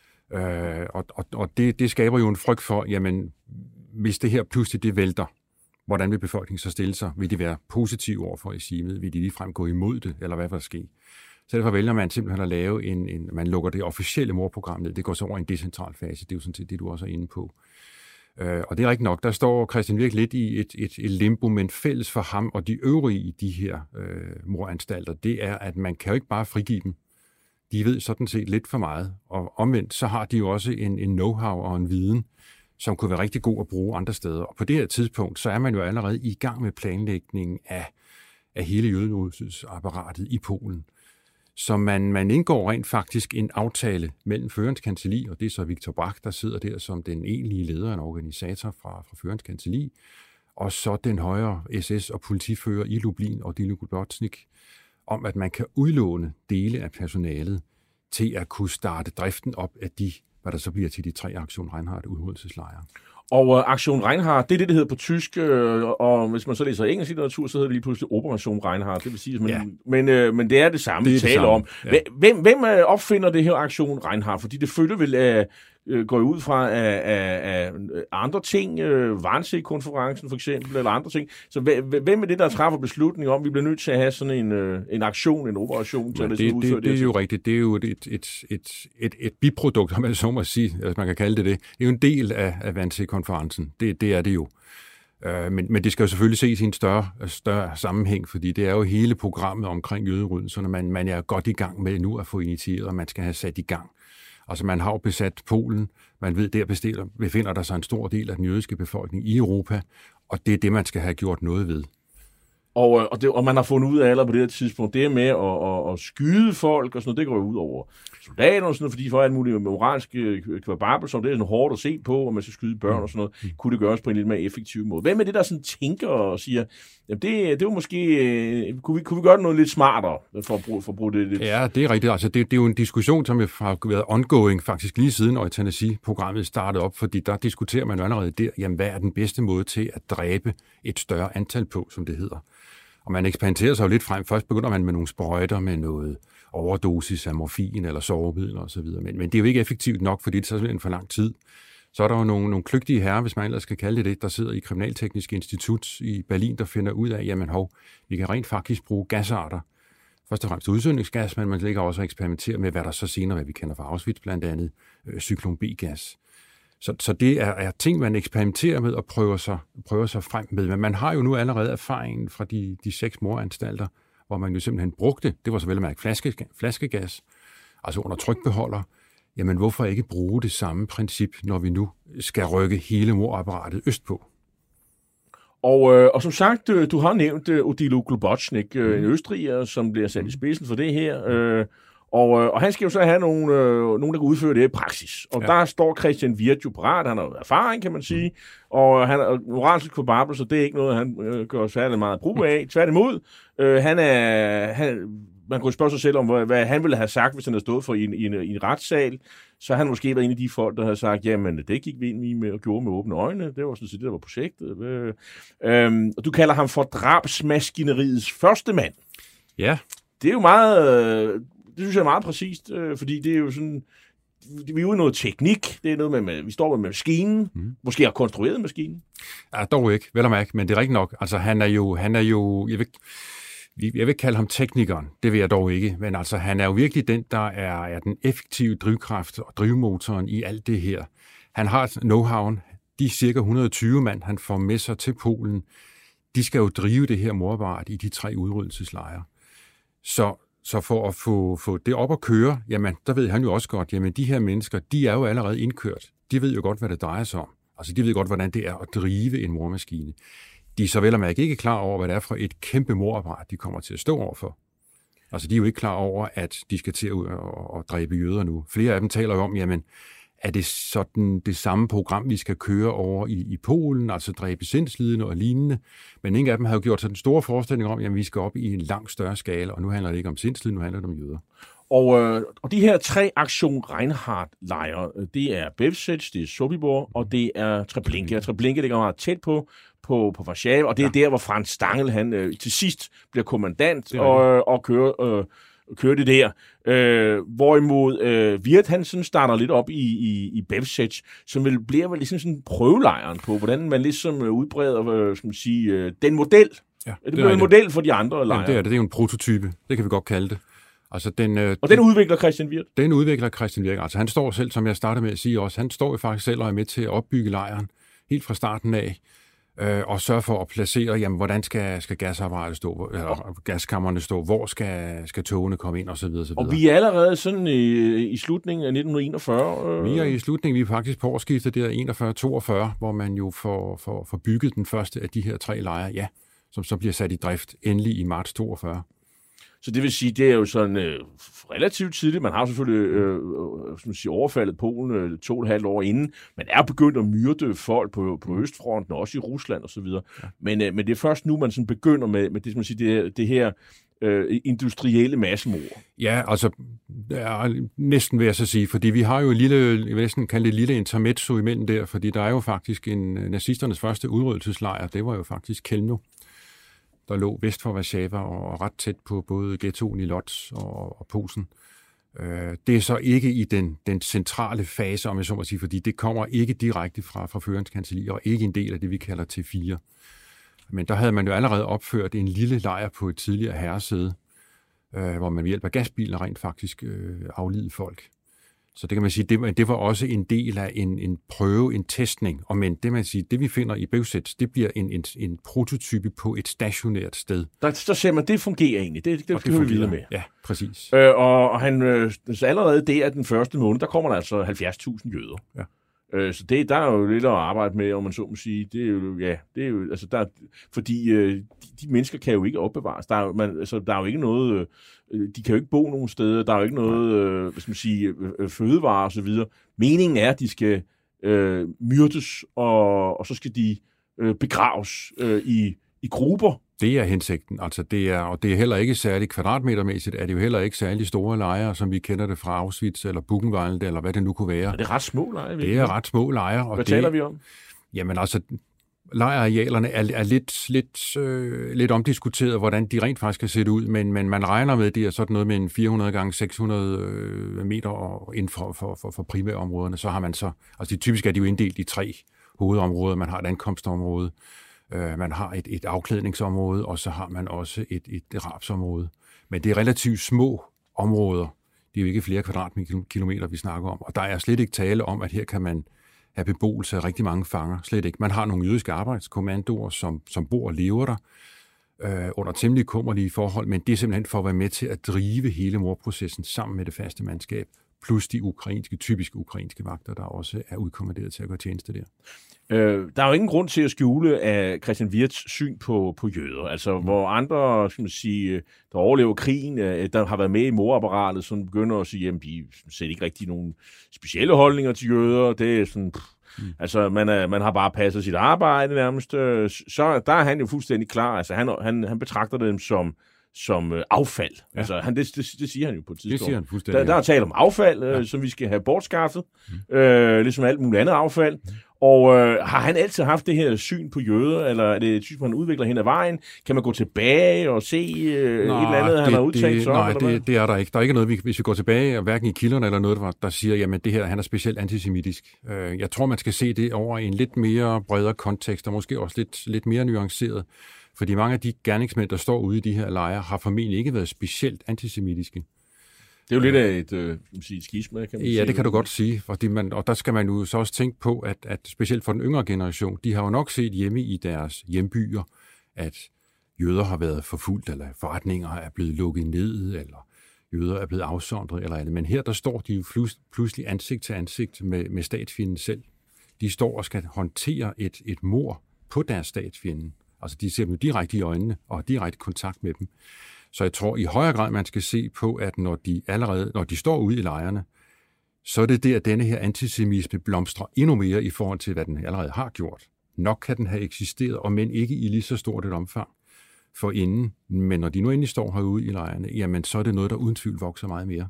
Og det skaber jo en frygt for, jamen, hvis det her pludselig det vælter, hvordan vil befolkningen så stille sig? Vil de være positive over for regimet? Vil de ligefrem gå imod det, eller hvad vil der ske? Så derfor vælger man simpelthen at lave man lukker det officielle mordprogram ned. Det går så over i en decentral fase. Det er jo sådan set det, du også er inde på. Og det er rigtigt nok. Der står Christian Wirth lidt i et limbo, men fælles for ham og de øvrige i de her mordanstalter, det er, at man kan jo ikke bare frigive dem. De ved sådan set lidt for meget. Og omvendt, så har de jo også en know-how og en viden, som kunne være rigtig god at bruge andre steder. Og på det her tidspunkt, så er man jo allerede i gang med planlægningen af hele jødeudryddelsesapparatet i Polen. Så man indgår rent faktisk en aftale mellem førerens kancelli, og det er så Victor Bach, der sidder der som den egentlige leder, en organisator fra førerens kancelli, og så den højere SS- og politifører i Lublin og Dilo Globotnik, om at man kan udlåne dele af personalet til at kunne starte driften op af hvad der så bliver til de 3 Aktion Reinhardt udryddelseslejre. Og Aktion Reinhardt, det er det hedder på tysk, og hvis man så læser engelsk litteratur, så hedder det lige pludselig Operation Reinhardt. Det vil sige, men det er det samme, vi taler om. Ja. Hvem opfinder det her Aktion Reinhardt? Fordi det følger vel går ud fra af andre ting, Wannsee-konferencen for eksempel, eller andre ting. Så hvem er det, der træffer beslutning om, vi bliver nødt til at have sådan en aktion, en operation til at udføre det? Det er jo rigtigt. Det er jo et biprodukt, om man så må sige, hvis man kan kalde det det. Det er jo en del af Wannsee-konferencen. Det er det jo. Men det skal jo selvfølgelig ses i en større sammenhæng, fordi det er jo hele programmet omkring jøderydelserne, man er godt i gang med nu at få initieret, og man skal have sat i gang. Altså man har jo besat Polen, man ved, der befinder der sig en stor del af den jødiske befolkning i Europa, og det er det, man skal have gjort noget ved. Og man har fundet ud af allerede på det her tidspunkt, det med at skyde folk og sådan noget, det går jo ud over soldater og sådan noget, fordi for alt muligt moralske kvababelser, det er sådan hårdt at se på, og man skal skyde børn og sådan noget, kunne det gøres på en lidt mere effektiv måde. Hvem er det, der sådan tænker og siger, jamen det er jo måske, kunne vi gøre noget lidt smartere for at bruge det lidt? Ja, det er rigtigt. Altså det er jo en diskussion, som har været ongoing faktisk lige siden eutanasi-programmet startede op, fordi der diskuterer man jo allerede der, jamen hvad er den bedste måde til at dræbe et større antal på, som det hedder. Og man eksperimenterer sig jo lidt frem. Først begynder man med nogle sprøjter med noget overdosis af morfin eller sovemidler osv. Men det er jo ikke effektivt nok, fordi det tager simpelthen for lang tid. Så er der jo nogle kløgtige herrer, hvis man ellers skal kalde det, der sidder i Kriminalteknisk Institut i Berlin, der finder ud af, jamen vi kan rent faktisk bruge gasarter. Først og fremmest udsøgningsgas, men man ligger også og eksperimentere med, hvad der så senere, hvad vi kender fra Auschwitz, blandt andet cyklon B-gas. Så det er ting, man eksperimenterer med og prøver sig frem med. Men man har jo nu allerede erfaringen fra de 6 mordanstalter, hvor man jo simpelthen brugte, det var så vel at mærke flaskegas, altså under trykbeholder. Jamen hvorfor ikke bruge det samme princip, når vi nu skal rykke hele mordapparatet østpå? Og som sagt, du har nævnt Odilo Globotnik, en østriger, som bliver sat i spidsen for det her. Og han skal jo så have nogen, der kan udføre det i praksis. Og der står Christian Wirth jo parat. Han har erfaring, kan man sige. Og han er moralsk kvababel, så det er ikke noget, han gør særlig meget brug af. Tværtimod, man kunne spørge sig selv om, hvad han ville have sagt, hvis han havde stået for i en retssal. Så han måske været en af de folk, der havde sagt, jamen det gik vi ind i med og gjorde med åbne øjne. Det var sådan set det, der var projektet. Og du kalder ham for drabsmaskineriets første mand. Ja. Det er jo meget... Det synes jeg er meget præcist, fordi det er jo sådan, vi er ude i noget teknik, det er noget med vi står med maskinen, måske har konstrueret maskinen. Ja, dog ikke, vel og mærke, men det er rigtigt nok. Altså han er jo jeg vil kalde ham teknikeren, det vil jeg dog ikke, men altså han er jo virkelig den, der er den effektive drivkraft og drivmotoren i alt det her. Han har know-howen, de cirka 120 mand, han får med sig til Polen, de skal jo drive det her mordapparat i de 3 udryddelseslejre. Så for at få det op at køre, jamen, der ved han jo også godt, jamen, de her mennesker, de er jo allerede indkørt. De ved jo godt, hvad det drejer sig om. Altså, de ved godt, hvordan det er at drive en mordmaskine. De er så vel og mærke ikke klar over, hvad det er for et kæmpe mordapparat, de kommer til at stå overfor. Altså, de er jo ikke klar over, at de skal til at dræbe jøder nu. Flere af dem taler jo om, jamen, er det sådan det samme program, vi skal køre over i Polen, altså dræbe sindslidende og lignende. Men ingen af dem har jo gjort sådan en stor forestilling om, at vi skal op i en langt større skala, og nu handler det ikke om sindslidende, nu handler det om jøder. Og de her 3 Aktion Reinhardt-lejre, det er Belzec, det er Sobibor, og det er Treblinka. Treblinka ligger meget tæt på Warszawa, og det er der, hvor Franz Stangl, han til sidst bliver kommandant og kører det der. Hvorimod Wirth Hansen starter lidt op i Belzec, som bliver vel ligesom sådan prøvelejren på, hvordan man ligesom udbreder, skal man sige, den model. Ja, det bliver en model for de andre lejre. Ja, det er jo en prototype, det kan vi godt kalde det. Altså og den udvikler Christian Wirth? Den udvikler Christian Wirth. Altså han står selv, som jeg startede med at sige også, han står jo faktisk selv og er med til at opbygge lejren helt fra starten af, og sørge for at placere, jamen, hvordan skal gasapparatet stå, eller gaskammerne stå, hvor skal togene komme ind, osv. Og vi er allerede sådan i slutningen af 1941? Vi er i slutningen, vi er faktisk på årsskiftet der 41-42, hvor man jo får bygget den første af de her 3 lejre, ja, som så bliver sat i drift endelig i marts 42. Så det vil sige, det er jo sådan relativt tidligt. Man har selvfølgelig overfaldet Polen 2,5 år inden. Man er begyndt at myrde folk på Østfronten, også i Rusland og så videre. Ja. Men det er først nu, man sådan begynder med det, som man siger, det her industrielle massemord. Ja, altså næsten vil jeg så sige, fordi vi har jo et lille intermezzo imellem der, fordi der er jo faktisk nazisternes første udryddelseslejr, det var jo faktisk Kelno, der lå vest for Warszawa og ret tæt på både ghettoen i Lodz og Posen. Det er så ikke i den centrale fase, om jeg så må sige, fordi det kommer ikke direkte fra Førerens kancelli, og ikke en del af det, vi kalder T4. Men der havde man jo allerede opført en lille lejr på et tidligere herresæde, hvor man ved hjælp af gasbiler rent faktisk aflidede folk. Så det kan man sige, det var også en del af en prøve, en testning. Og men det man siger, det vi finder i Bøvsæt, det bliver en prototype på et stationært sted. Der ser man, det fungerer egentlig. Det kan vi videre med. Ja, præcis. Og han, allerede der den første måned, der kommer der altså 70.000 jøder. Ja. Så der er jo lidt at arbejde med, om man så må sige. Det er jo altså fordi de mennesker kan jo ikke opbevares. Der er jo ikke noget, de kan jo ikke bo nogen steder. Der er jo ikke noget, fødevarer og så videre. Meningen er, at de skal myrdes, og så skal de begraves i grupper. Det er hensigten. Altså det er heller ikke særlig kvadratmetermæssigt, er det jo heller ikke særlig store lejre, som vi kender det fra Auschwitz eller Buchenwald, eller hvad det nu kunne være. Og det er ret små lejre. Det er ret små lejre. Hvad taler vi om? Jamen altså, lejrearealerne er lidt omdiskuteret, hvordan de rent faktisk kan se ud, men man regner med, at det er sådan noget med en 400 gange 600 meter inden for primærområderne. Så har man så, altså typisk er de jo inddelt i 3 hovedområder. Man har et ankomstområde, man har et afklædningsområde, og så har man også et drabsområde. Men det er relativt små områder. Det er jo ikke flere kvadratkilometer, vi snakker om. Og der er slet ikke tale om, at her kan man have beboelse af rigtig mange fanger. Slet ikke. Man har nogle jødiske arbejdskommandoer, som bor og lever der under temmelig kummerlige forhold, men det er simpelthen for at være med til at drive hele mordprocessen sammen med det faste mandskab, plus de typiske ukrainske vagter, der også er udkommanderet til at gøre tjeneste der. Der er jo ingen grund til at skjule af Christian Wirths syn på jøder. Altså, hvor andre, skal man sige, der overlever krigen, der har været med i mordapparatet, som begynder at sige, at de sætter ikke rigtig nogen specielle holdninger til jøder. Det er sådan, altså, man har bare passet sit arbejde nærmest. Så der er han jo fuldstændig klar. Altså, han betragter dem som affald. Ja. Altså, det siger han jo på et tidspunkt. Det siger han fuldstændig. Der er tale om affald, som vi skal have bortskaffet, ligesom alt muligt andet affald. Og har han altid haft det her syn på jøder, eller er det et syn, man udvikler hen ad vejen? Kan man gå tilbage og se et eller andet, han har udtalt så? Nej, det er der ikke. Der er ikke noget, hvis vi går tilbage, hverken i kilderne eller noget, der siger, jamen det her, han er specielt antisemitisk. Jeg tror, man skal se det over en lidt mere bredere kontekst, og måske også lidt mere nuanceret. Fordi mange af de gerningsmænd, der står ude i de her lejre, har formentlig ikke været specielt antisemitiske. Det er jo lidt af et skisma, kan man sige. Ja, det kan du godt sige. Og der skal man jo så også tænke på, at specielt for den yngre generation, de har jo nok set hjemme i deres hjembyer, at jøder har været forfulgt, eller forretninger er blevet lukket ned, eller jøder er blevet afsondret, eller andet. Men her, der står de jo pludselig ansigt til ansigt med statsfjenden selv. De står og skal håndtere et mord på deres statsfjende. Altså, de ser dem jo direkte i øjnene og har direkte kontakt med dem. Så jeg tror i højere grad, man skal se på, at når de står ude i lejrene, så er det der, at denne her antisemitisme blomstrer endnu mere i forhold til, hvad den allerede har gjort. Nok kan den have eksisteret, og men ikke i lige så stort et omfang forinden. Men når de nu endelig står herude i lejrene, jamen så er det noget, der uden tvivl vokser meget mere.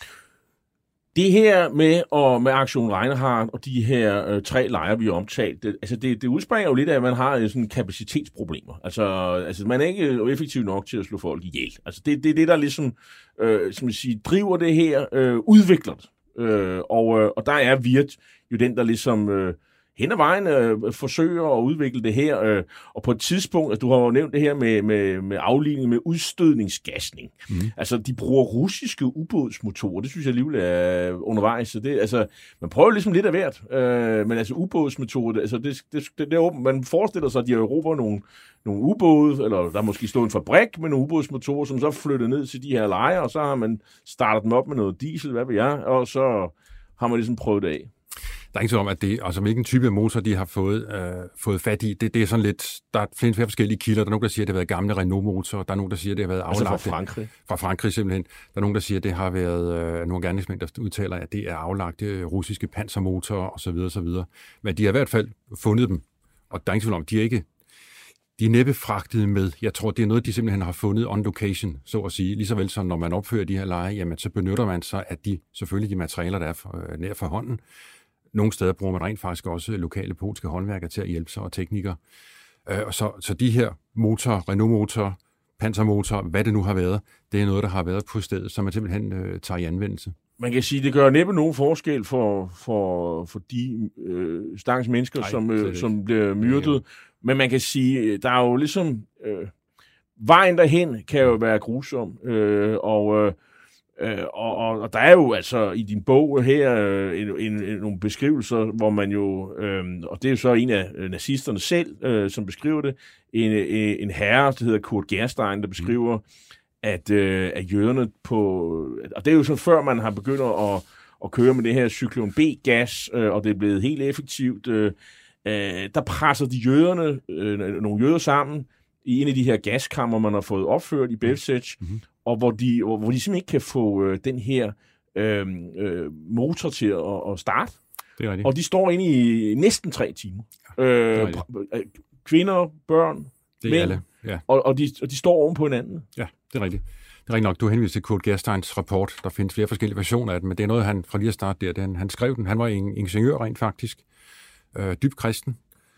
Det her med Aktion Reinhardt og de her 3 lejre, vi har omtalt, det udspringer jo lidt af, at man har sådan kapacitetsproblemer. Altså man er ikke effektiv nok til at slå folk ihjel. Altså det er det, der ligesom, som man siger, driver det her, udvikler det. Og der er Wirth jo den, der ligesom hen ad vejen forsøger at udvikle det her. Og på et tidspunkt, altså, du har jo nævnt det her med afligning med udstødningsgasning. Altså, de bruger russiske ubådsmotorer. Det synes jeg alligevel er undervejs. Så det, altså, man prøver ligesom lidt af hvert. Men altså, ubådsmotorer, altså, det er åbent. Man forestiller sig, at de erobrer nogle ubåde, eller der måske stået en fabrik med nogle ubådsmotorer, som så flytter ned til de her lejre, og så har man startet dem op med noget diesel, hvad ved jeg, og så har man ligesom prøvet det af. er ikke tvivl om, at det, altså hvilken type motor de har fået fat i, det er sådan lidt, der findes flere forskellige kilder. Der er nogen, der siger, at det har været gamle Renault-motorer. Der er nogen, der siger, at det har været aflagte. Altså fra Frankrig? Fra Frankrig simpelthen. Der er nogen, der siger, at det har været nogle gerningsmænd, der udtaler, at det er aflagte russiske pansermotorer osv. osv. Men de har i hvert fald fundet dem. Og der er ikke tvivl om, de er næppe fragtet med. Jeg tror, det er noget, de simpelthen har fundet on location, så at sige. Ligeså vel som når man opfører de her leje, jamen så benytter man sig af selvfølgelig de materialer, der er nær for hånden. Nogle steder bruger man rent faktisk også lokale polske håndværkere til at hjælpe sig og teknikere. Så de her motorer, Renault-motorer, pansermotorer, hvad det nu har været, det er noget, der har været på stedet, som man simpelthen tager i anvendelse. Man kan sige, at det gør næppe nogen forskel for de stakkels mennesker, som bliver myrdet. Men man kan sige, der er jo ligesom... vejen derhen kan jo være grusom. Og der er jo altså i din bog her nogle beskrivelser, hvor man jo... og det er jo så en af nazisterne selv, som beskriver det. En herre, der hedder Kurt Gerstein, der beskriver... At jøderne og det er jo sådan før man har begyndt at køre med det her cyklon B-gas, og det er blevet helt effektivt, der presser de jøderne, nogle jøder sammen i en af de her gaskammer, man har fået opført i Belzec, og hvor de simpelthen ikke kan få den her motor til at starte. Det er rigtigt. Og de står inde i næsten 3 timer. Kvinder, børn, mænd, alle. Ja. Og de står oven på hinanden. Ja, det er rigtigt. Det er rigtigt nok. Du henviser til Kurt Gersteins rapport. Der findes flere forskellige versioner af den, men det er noget, han fra lige at starte der. Han skrev den. Han var ingeniør rent faktisk. Dybt kristen.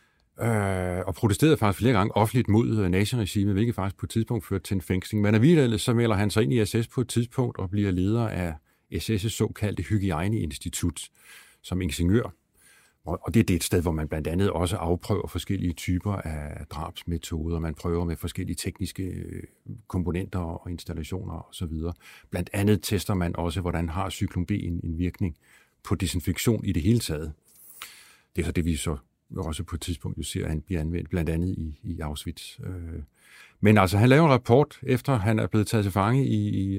Og protesterede faktisk flere gange offentligt mod naziregimet, hvilket faktisk på et tidspunkt førte til en fængsling. Men alligevel så melder han sig ind i SS på et tidspunkt og bliver leder af SS' såkaldte hygiejneinstitut som ingeniør. Og det er et sted, hvor man blandt andet også afprøver forskellige typer af drabsmetoder. Man prøver med forskellige tekniske komponenter og installationer osv. Blandt andet tester man også, hvordan har cyklon B en virkning på desinfektion i det hele taget. Det er så det, vi så også på et tidspunkt jo ser, at han bliver anvendt blandt andet i Auschwitz. Men altså, han laver en rapport, efter han er blevet taget til fange i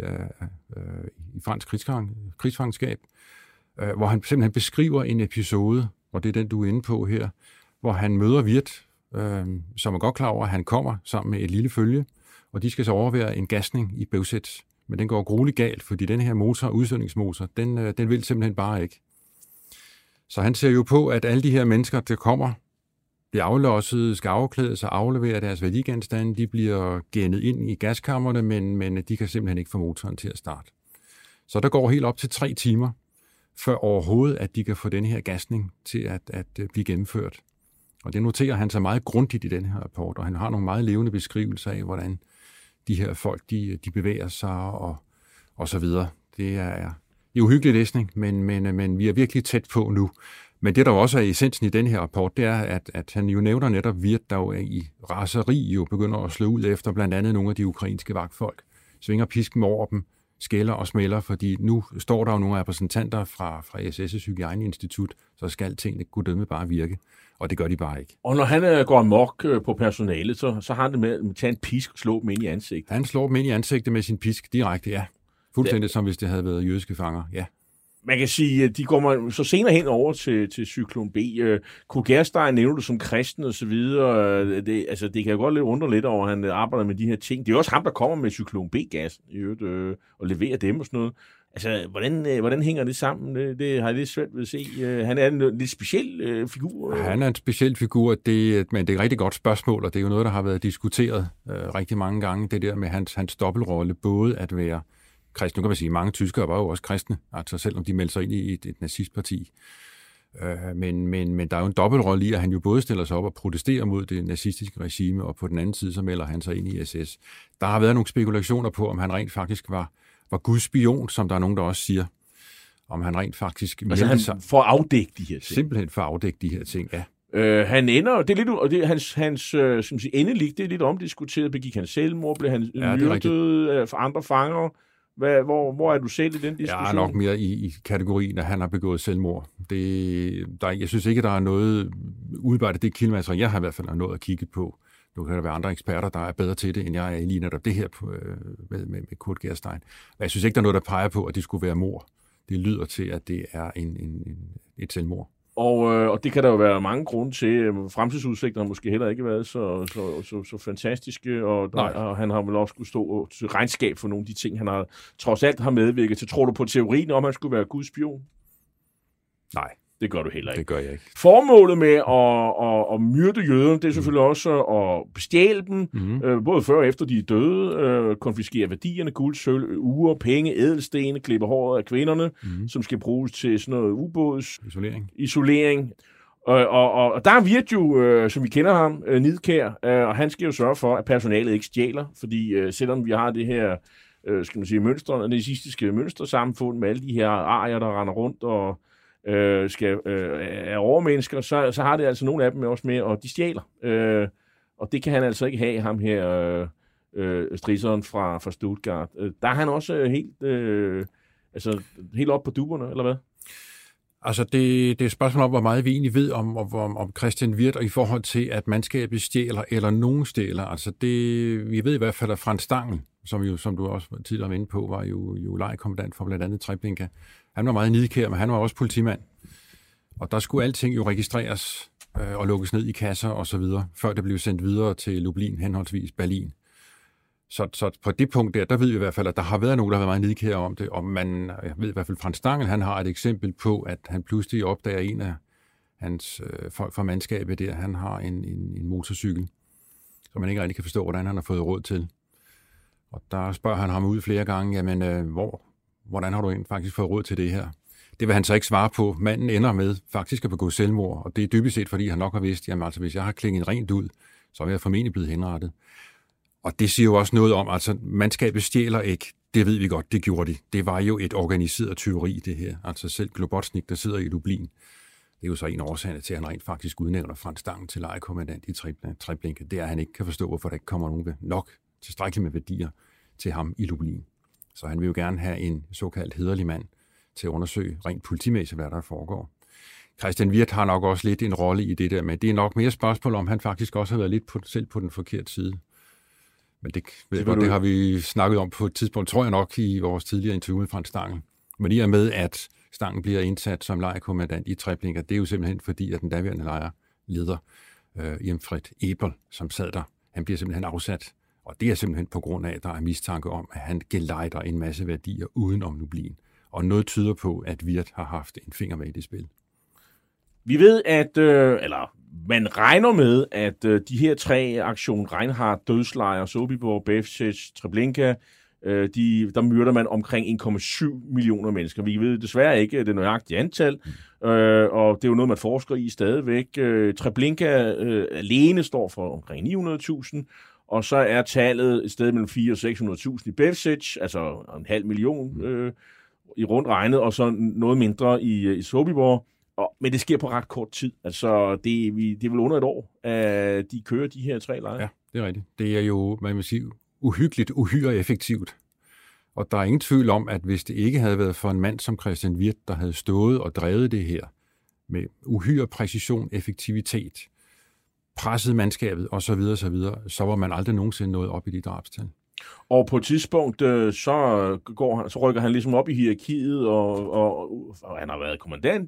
fransk krigsfangenskab, hvor han simpelthen beskriver en episode, og det er den, du er inde på her, hvor han møder Wirth, som er godt klar over, at han kommer sammen med et lille følge, og de skal så overvære en gasning i Belzec. Men den går grueligt galt, fordi den her udstødningsmotor, den vil simpelthen bare ikke. Så han ser jo på, at alle de her mennesker, der kommer, bliver aflosset, skal afklædes og aflevere deres værdigenstande, de bliver gennet ind i gaskammerne, men de kan simpelthen ikke få motoren til at starte. Så der går helt op til 3 timer, før overhovedet, at de kan få den her gasning til at blive gennemført. Og det noterer han så meget grundigt i den her rapport, og han har nogle meget levende beskrivelser af, hvordan de her folk, de bevæger sig og så videre. Det er uhyggelig læsning, men vi er virkelig tæt på nu. Men det, der også er essensen i den her rapport, det er, at han jo nævner netop Wirth, der jo er i raseri jo begynder at slå ud efter blandt andet nogle af de ukrainske vagtfolk, svinger pisken over dem, skælder og smælder, fordi nu står der jo nogle repræsentanter fra SS' hygiejneinstitut, så skal tingene kunne dømme bare virke, og det gør de bare ikke. Og når han går amok på personalet, så har han det med at tage en pisk og slå dem ind i ansigtet. Han slår dem ind i ansigtet med sin pisk direkte, ja. Fuldstændig som hvis det havde været jødiske fanger, ja. Man kan sige, at de går så senere hen over til cyklon B. Kurt Gerstein nævner det som kristen og så videre. Det kan jo godt lidt undre lidt over, at han arbejder med de her ting. Det er også ham, der kommer med cyklon B-gas og leverer dem og sådan noget. Altså, hvordan hænger det sammen? Det har jeg lidt svært ved at se. Han er en lidt speciel figur. Han er en speciel figur, men det er et rigtig godt spørgsmål, og det er jo noget, der har været diskuteret rigtig mange gange. Det der med hans dobbeltrolle, både at være kristne. Nu kan man sige, at mange tyskere var jo også kristne, altså selvom de meldte sig ind i et nazistparti. Men der er jo en dobbeltrolle i, at han jo både stiller sig op og protesterer mod det nazistiske regime, og på den anden side, så melder han sig ind i SS. Der har været nogle spekulationer på, om han rent faktisk var Guds spion, som der er nogen, der også siger. Om han rent faktisk meldte han sig. For at afdække de her ting. Simpelthen for at afdække de her ting, ja. Han ender, det er lidt, og det, hans endelig, det er lidt omdiskuteret. Begik han selvmord? Blev han myrdet for andre fanger? Hvor er du selv i den diskussion? Jeg er nok mere i kategorien, at han har begået selvmord. Jeg synes ikke, der er noget udarbejdet det kildemateriale, jeg har i hvert fald nået at kigge på. Nu kan der være andre eksperter, der er bedre til det, end jeg er lige netop det her med Kurt Gerstein. Men jeg synes ikke, der er noget, der peger på, at det skulle være mord. Det lyder til, at det er et selvmord. Og det kan der jo være mange grunde til. Fremtidsudsigterne har måske heller ikke været så fantastiske, og han har vel også skulle stå til regnskab for nogle af de ting, han har trods alt har medvirket til. Tror du på teorien om, at han skulle være Guds spion? Nej. Det gør du heller ikke. Det gør jeg ikke. Formålet med at myrde jøderne, det er selvfølgelig også at bestjæle dem, både før og efter de er døde, konfiskere værdierne, guld, sølv, ure, penge, ædelstene, klippe håret af kvinderne, som skal bruges til sådan noget isolering. Og der er Wirth jo, som vi kender ham, nidkær, og han skal jo sørge for, at personalet ikke stjæler, fordi selvom vi har det her, skal man sige, nazistiske mønstersamfund med alle de her arier, der render rundt og er overmennesker, så har det altså nogle af dem også med, og de stjæler. Og det kan han altså ikke have, ham her, strisseren fra Stuttgart. Der er han også helt op på duberne, eller hvad? Altså, det er et spørgsmål om, hvor meget vi egentlig ved om Christian Wirth, og i forhold til, at mandskabet stjæler, eller nogen stjæler. Altså, vi ved i hvert fald, at Franz Stangl, som du også tidligere var inde på, var jo lejrkommandant for blandt andet Treblinka. Han var meget nidkær, men han var også politimand. Og der skulle alting jo registreres og lukkes ned i kasser og så videre, før det blev sendt videre til Lublin, henholdsvis Berlin. Så på det punkt der ved vi i hvert fald, at der har været nogen, der har været meget nidkære om det, og jeg ved i hvert fald, Franz Stangl, han har et eksempel på, at han pludselig opdager en af hans folk fra mandskabet der, han har en motorcykel, som man ikke rigtig kan forstå, hvordan han har fået råd til. Og der spørger han ham ud flere gange, jamen, hvordan har du egentlig faktisk fået råd til det her? Det vil han så ikke svare på. Manden ender med faktisk at begå selvmord, og det er dybest set, fordi han nok har vidst, jamen altså, hvis jeg har klinget rent ud, så er jeg formentlig blevet henrettet. Og det siger jo også noget om, altså mandskabet stjæler ikke, det ved vi godt, det gjorde de. Det var jo et organiseret tyveri, det her. Altså selv Globocnik, der sidder i Lublin, det er jo så en årsag til, at han rent faktisk udnævner Franz Stangl til lejrkommandant i Treblinka. Det er, at han ikke kan forstå, hvorfor der ikke kommer nogen nok tilstrækkeligt med værdier til ham i Lublin. Så han vil jo gerne have en såkaldt hæderlig mand til at undersøge rent politimæssigt, hvad der foregår. Christian Wirth har nok også lidt en rolle i det der, men det er nok mere spørgsmål om, han faktisk også har været lidt selv på den forkerte side. Men det har vi snakket om på et tidspunkt, tror jeg nok, i vores tidligere interview med Franz Stangl. Men i og med, at Stangl bliver indsat som lejrkommandant i Treblinka, det er jo simpelthen fordi, at den daværende lejrleder, Irmfried Eberl, som sad der, han bliver simpelthen afsat. Og det er simpelthen på grund af, at der er mistanke om, at han gelejder en masse værdier udenom Lublin. Og noget tyder på, at Wirth har haft en finger med i det spil. Vi ved, at man regner med, at de her 3 Aktion Reinhardt, dødslejre, Sobibor, Belzec, Treblinka, der myrder man omkring 1,7 millioner mennesker. Vi ved desværre ikke det nøjagtige antal, og det er jo noget, man forsker i stadigvæk. Treblinka alene står for omkring 900.000, og så er tallet et sted mellem 400.000 og 600.000 i Belzec, altså 500.000 i rundt regnet, og så noget mindre i Sobibor. Men det sker på ret kort tid. Altså, det er vel under et år, at de kører de her 3 lejre. Ja, det er rigtigt. Det er jo, man vil sige, uhyggeligt, uhyre effektivt. Og der er ingen tvivl om, at hvis det ikke havde været for en mand som Christian Wirth, der havde stået og drevet det her med uhyre præcision, effektivitet, presset mandskabet osv., så var man aldrig nogensinde nået op i de drabstal. Og på et tidspunkt, så rykker han ligesom op i hierarkiet, og han har været kommandant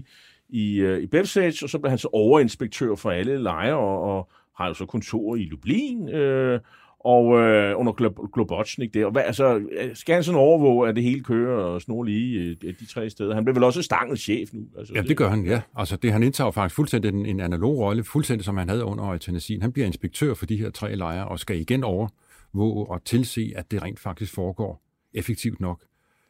i Belzec, og så bliver han så overinspektør for alle lejre, og har jo så kontor i Lublin, og under Globocnik der. Skal han sådan overvåge, at det hele kører og snor lige de 3 steder? Han bliver vel også Stangls chef nu? Altså, ja, det gør han, ja. Altså, det, han indtager faktisk fuldstændig en analog rolle, fuldstændig som han havde under eutanasien. Han bliver inspektør for de her 3 lejre, og skal igen overvåge og tilse, at det rent faktisk foregår effektivt nok.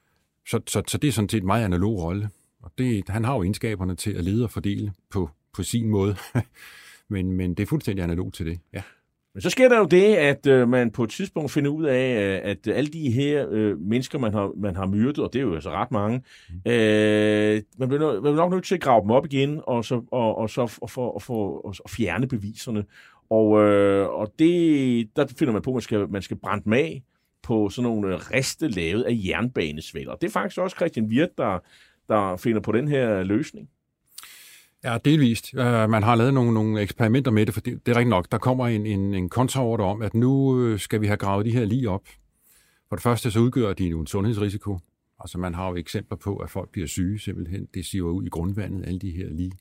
Så det er sådan set en meget analog rolle. Og han har jo egenskaberne til at lede og fordele på sin måde. men det er fuldstændig analog til det, ja. Men så sker der jo det, at man på et tidspunkt finder ud af, at alle de her mennesker, man har myrdet, og det er jo altså ret mange, man bliver nok nødt til at grave dem op igen, og så fjerne beviserne. Og det, der finder man på, at man skal brænde dem af på sådan nogle riste lavet af jernbanesvælder. Det er faktisk også Christian Wirth, der finder på den her løsning. Ja, delvist. Man har lavet nogle eksperimenter med det, for det er rigtigt nok. Der kommer en kontraordre om, at nu skal vi have gravet de her lig op. For det første så udgør de jo en sundhedsrisiko. Altså man har jo eksempler på, at folk bliver syge simpelthen. Det siver ud i grundvandet, alle de her lige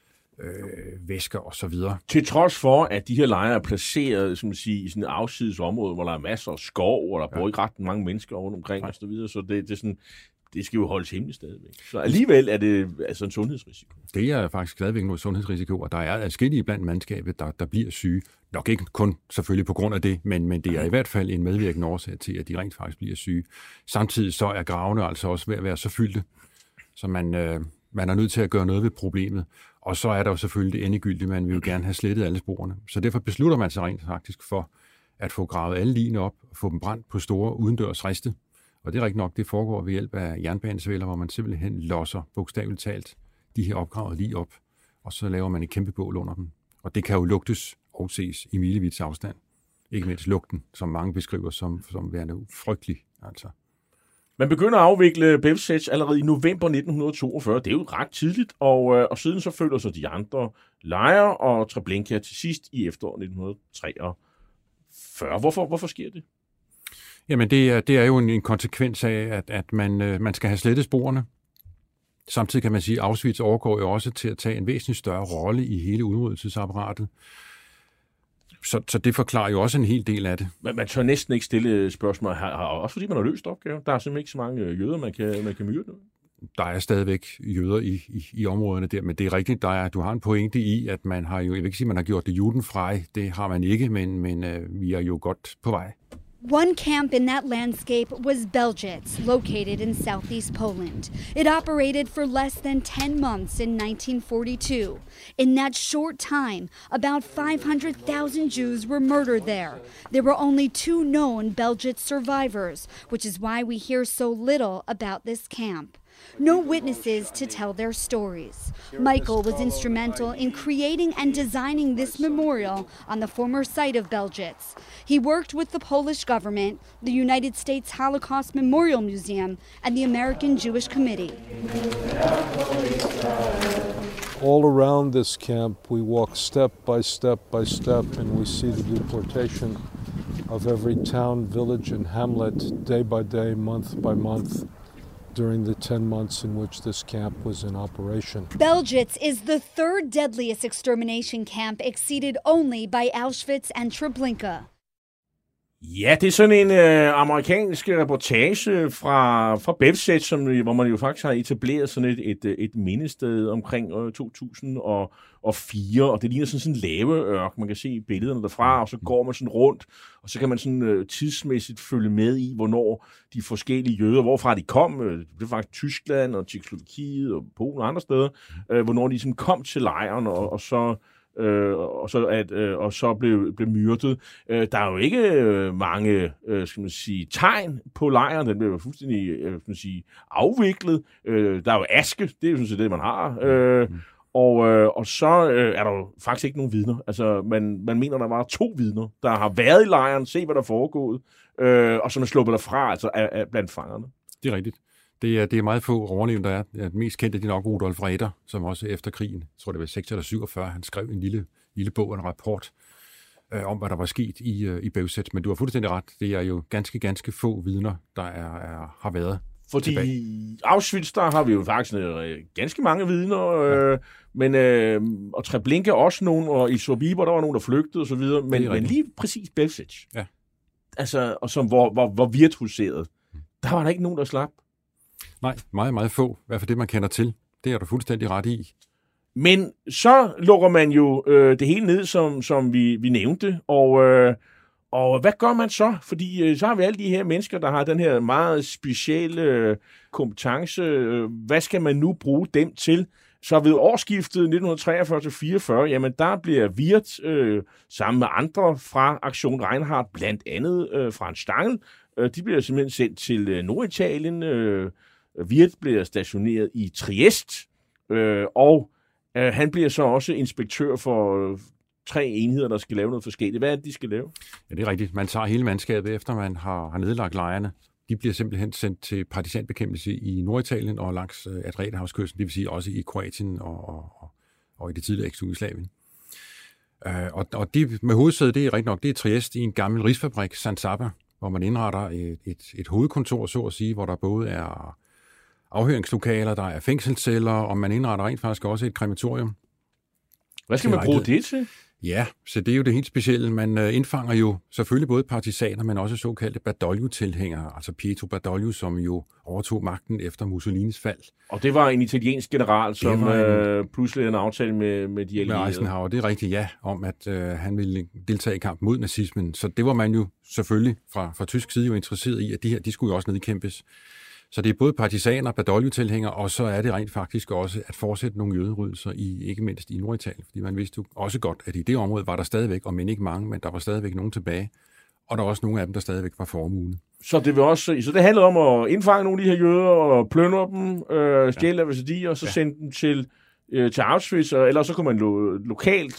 væsker og så videre. Til trods for, at de her lejre er placeret som sige, i sådan et afsides område, hvor der er masser af skov, og der bor ikke ret mange mennesker rundt omkring og så videre, så det er sådan, det skal jo holdes hemmeligt stadigvæk. Så alligevel er det altså en sundhedsrisiko. Det er faktisk stadigvæk noget sundhedsrisiko, og der er adskillige blandt mandskabet, der bliver syge. Nok ikke kun selvfølgelig på grund af det, men det er i hvert fald en medvirkende årsag til, at de rent faktisk bliver syge. Samtidig så er gravene altså også ved at være så fyldte, så man er nødt til at gøre noget ved problemet. Og så er der jo selvfølgelig det endegyldige, man vil jo gerne have slettet alle sporene. Så derfor beslutter man sig rent faktisk for at få gravet alle ligene op og få dem brændt på store udendørs riste. Og det er rigtigt nok, det foregår ved hjælp af jernbanesvælder, hvor man simpelthen losser bogstaveligt talt de her opgravede lig op, og så laver man et kæmpe bål under dem. Og det kan jo lugtes og ses i milevids afstand. Ikke mindst lugten, som mange beskriver som værende frygtelig. Altså. Man begynder at afvikle Belzec allerede i november 1942. Det er jo ret tidligt, og siden så følger så de andre lejre og Treblinka til sidst i efteråret 1943. Hvorfor sker det? Jamen, det er jo en konsekvens af, at man skal have slettet sporene. Samtidig kan man sige, at Auschwitz overgår jo også til at tage en væsentlig større rolle i hele udryddelsesapparatet. Så det forklarer jo også en hel del af det. Man tør næsten ikke stille spørgsmål her, også fordi man har løst opgaven. Der er simpelthen ikke så mange jøder, man kan myrde. Der er stadigvæk jøder i områderne der, men det er rigtigt, du har en pointe i, at man har jo, jeg vil ikke sige, man har gjort det judenfrej, det har man ikke, men vi er jo godt på vej. One camp in that landscape was Belzec, located in southeast Poland. It operated for less than 10 months in 1942. In that short time, about 500,000 Jews were murdered there. There were only 2 known Belzec survivors, which is why we hear so little about this camp. No witnesses to tell their stories. Michael was instrumental in creating and designing this memorial on the former site of Belzec. He worked with the Polish government, the United States Holocaust Memorial Museum, and the American Jewish Committee. All around this camp, we walk step by step by step, and we see the deportation of every town, village, and hamlet day by day, month by month, during the 10 months in which this camp was in operation. Belzec is the third deadliest extermination camp, exceeded only by Auschwitz and Treblinka. Ja, det er sådan en amerikansk reportage fra Belzec, hvor man jo faktisk har etableret sådan et mindested omkring 2004, og det ligner sådan en laveørk. Man kan se billederne derfra, og så går man sådan rundt, og så kan man sådan tidsmæssigt følge med i, hvornår de forskellige jøder, hvorfra de kom, det er faktisk Tyskland og Tjekkoslovakiet og Polen og andre steder, hvornår de sådan kom til lejren, og så blev myrdet. Der er jo ikke mange skal man sige, tegn på lejren. Den blev fuldstændig afviklet. Der er jo aske, det er jo sådan set det, man har. Og så er der jo faktisk ikke nogen vidner. Altså, man mener, der var 2 vidner, der har været i lejren, se hvad der er foregået, og som er sluppet derfra, altså blandt fangerne. Det er rigtigt. Det er meget få overlevende, der er. Den mest kendte er nok Rudolf Raeder, som også efter krigen, jeg tror det var 6 eller 47, han skrev en lille bog, en rapport om, hvad der var sket i Belzec. Men du har fuldstændig ret. Det er jo ganske få vidner, der har været fordi tilbage. I Auschwitz, der har vi jo faktisk ganske mange vidner, og Treblinka også nogen, og i Sobibor, der var nogen, der flygtede og så videre, men lige præcis Belzec, altså, og som hvor Wirth huserede, der var der ikke nogen, der slap. Nej, meget, meget få. I hvert fald det, man kender til. Det er du fuldstændig ret i. Men så lukker man jo det hele ned, som vi nævnte, og hvad gør man så? Fordi så har vi alle de her mennesker, der har den her meget specielle kompetence. Hvad skal man nu bruge dem til? Så ved årsskiftet 1943-44, jamen der bliver Wirth sammen med andre fra Aktion Reinhardt, blandt andet Franz Stangl, de bliver simpelthen sendt til Norditalien. Wirth bliver stationeret i Triest, og han bliver så også inspektør for 3 enheder, der skal lave noget forskelligt. Hvad er det, de skal lave? Ja, det er rigtigt. Man tager hele mandskabet, efter man har nedlagt lejrene. De bliver simpelthen sendt til partisanbekæmpelse i Norditalien og langs Adriaterhavskysten, det vil sige også i Kroatien og i det tidligere eks-Jugoslavien. Og de med hovedsædet, det er rigtigt nok, det er Triest i en gammel risfabrik, San Saba, hvor man indretter et hovedkontor, så at sige, hvor der både er afhøringslokaler, der er fængselsceller, og man indretter rent faktisk også et krematorium. Hvad skal man bruge det til? Ja, så det er jo det helt specielle. Man indfanger jo selvfølgelig både partisaner, men også såkaldte Badoglio-tilhængere, altså Pietro Badoglio, som jo overtog magten efter Mussolinis fald. Og det var en italiensk general, som pludselig havde en aftale med de allierede. Med Eisenhower, det er rigtigt, ja, om at han ville deltage i kampen mod nazismen. Så det var man jo selvfølgelig fra tysk side jo interesseret i, at de skulle jo også nedkæmpes. Så det er både partisaner, Badoglio-tilhængere, og så er det rent faktisk også at fortsætte nogle jøderydelser ikke mindst i Norditalien. Fordi man vidste jo også godt, at i det område var der stadigvæk, om end ikke mange, men der var stadigvæk nogen tilbage. Og der var også nogle af dem, der stadigvæk var formuende. Så det handlede om at indfange nogle af de her jøder og plyndre dem, stjæle deres værdier, og så sende dem til Auschwitz, eller så kunne man lokalt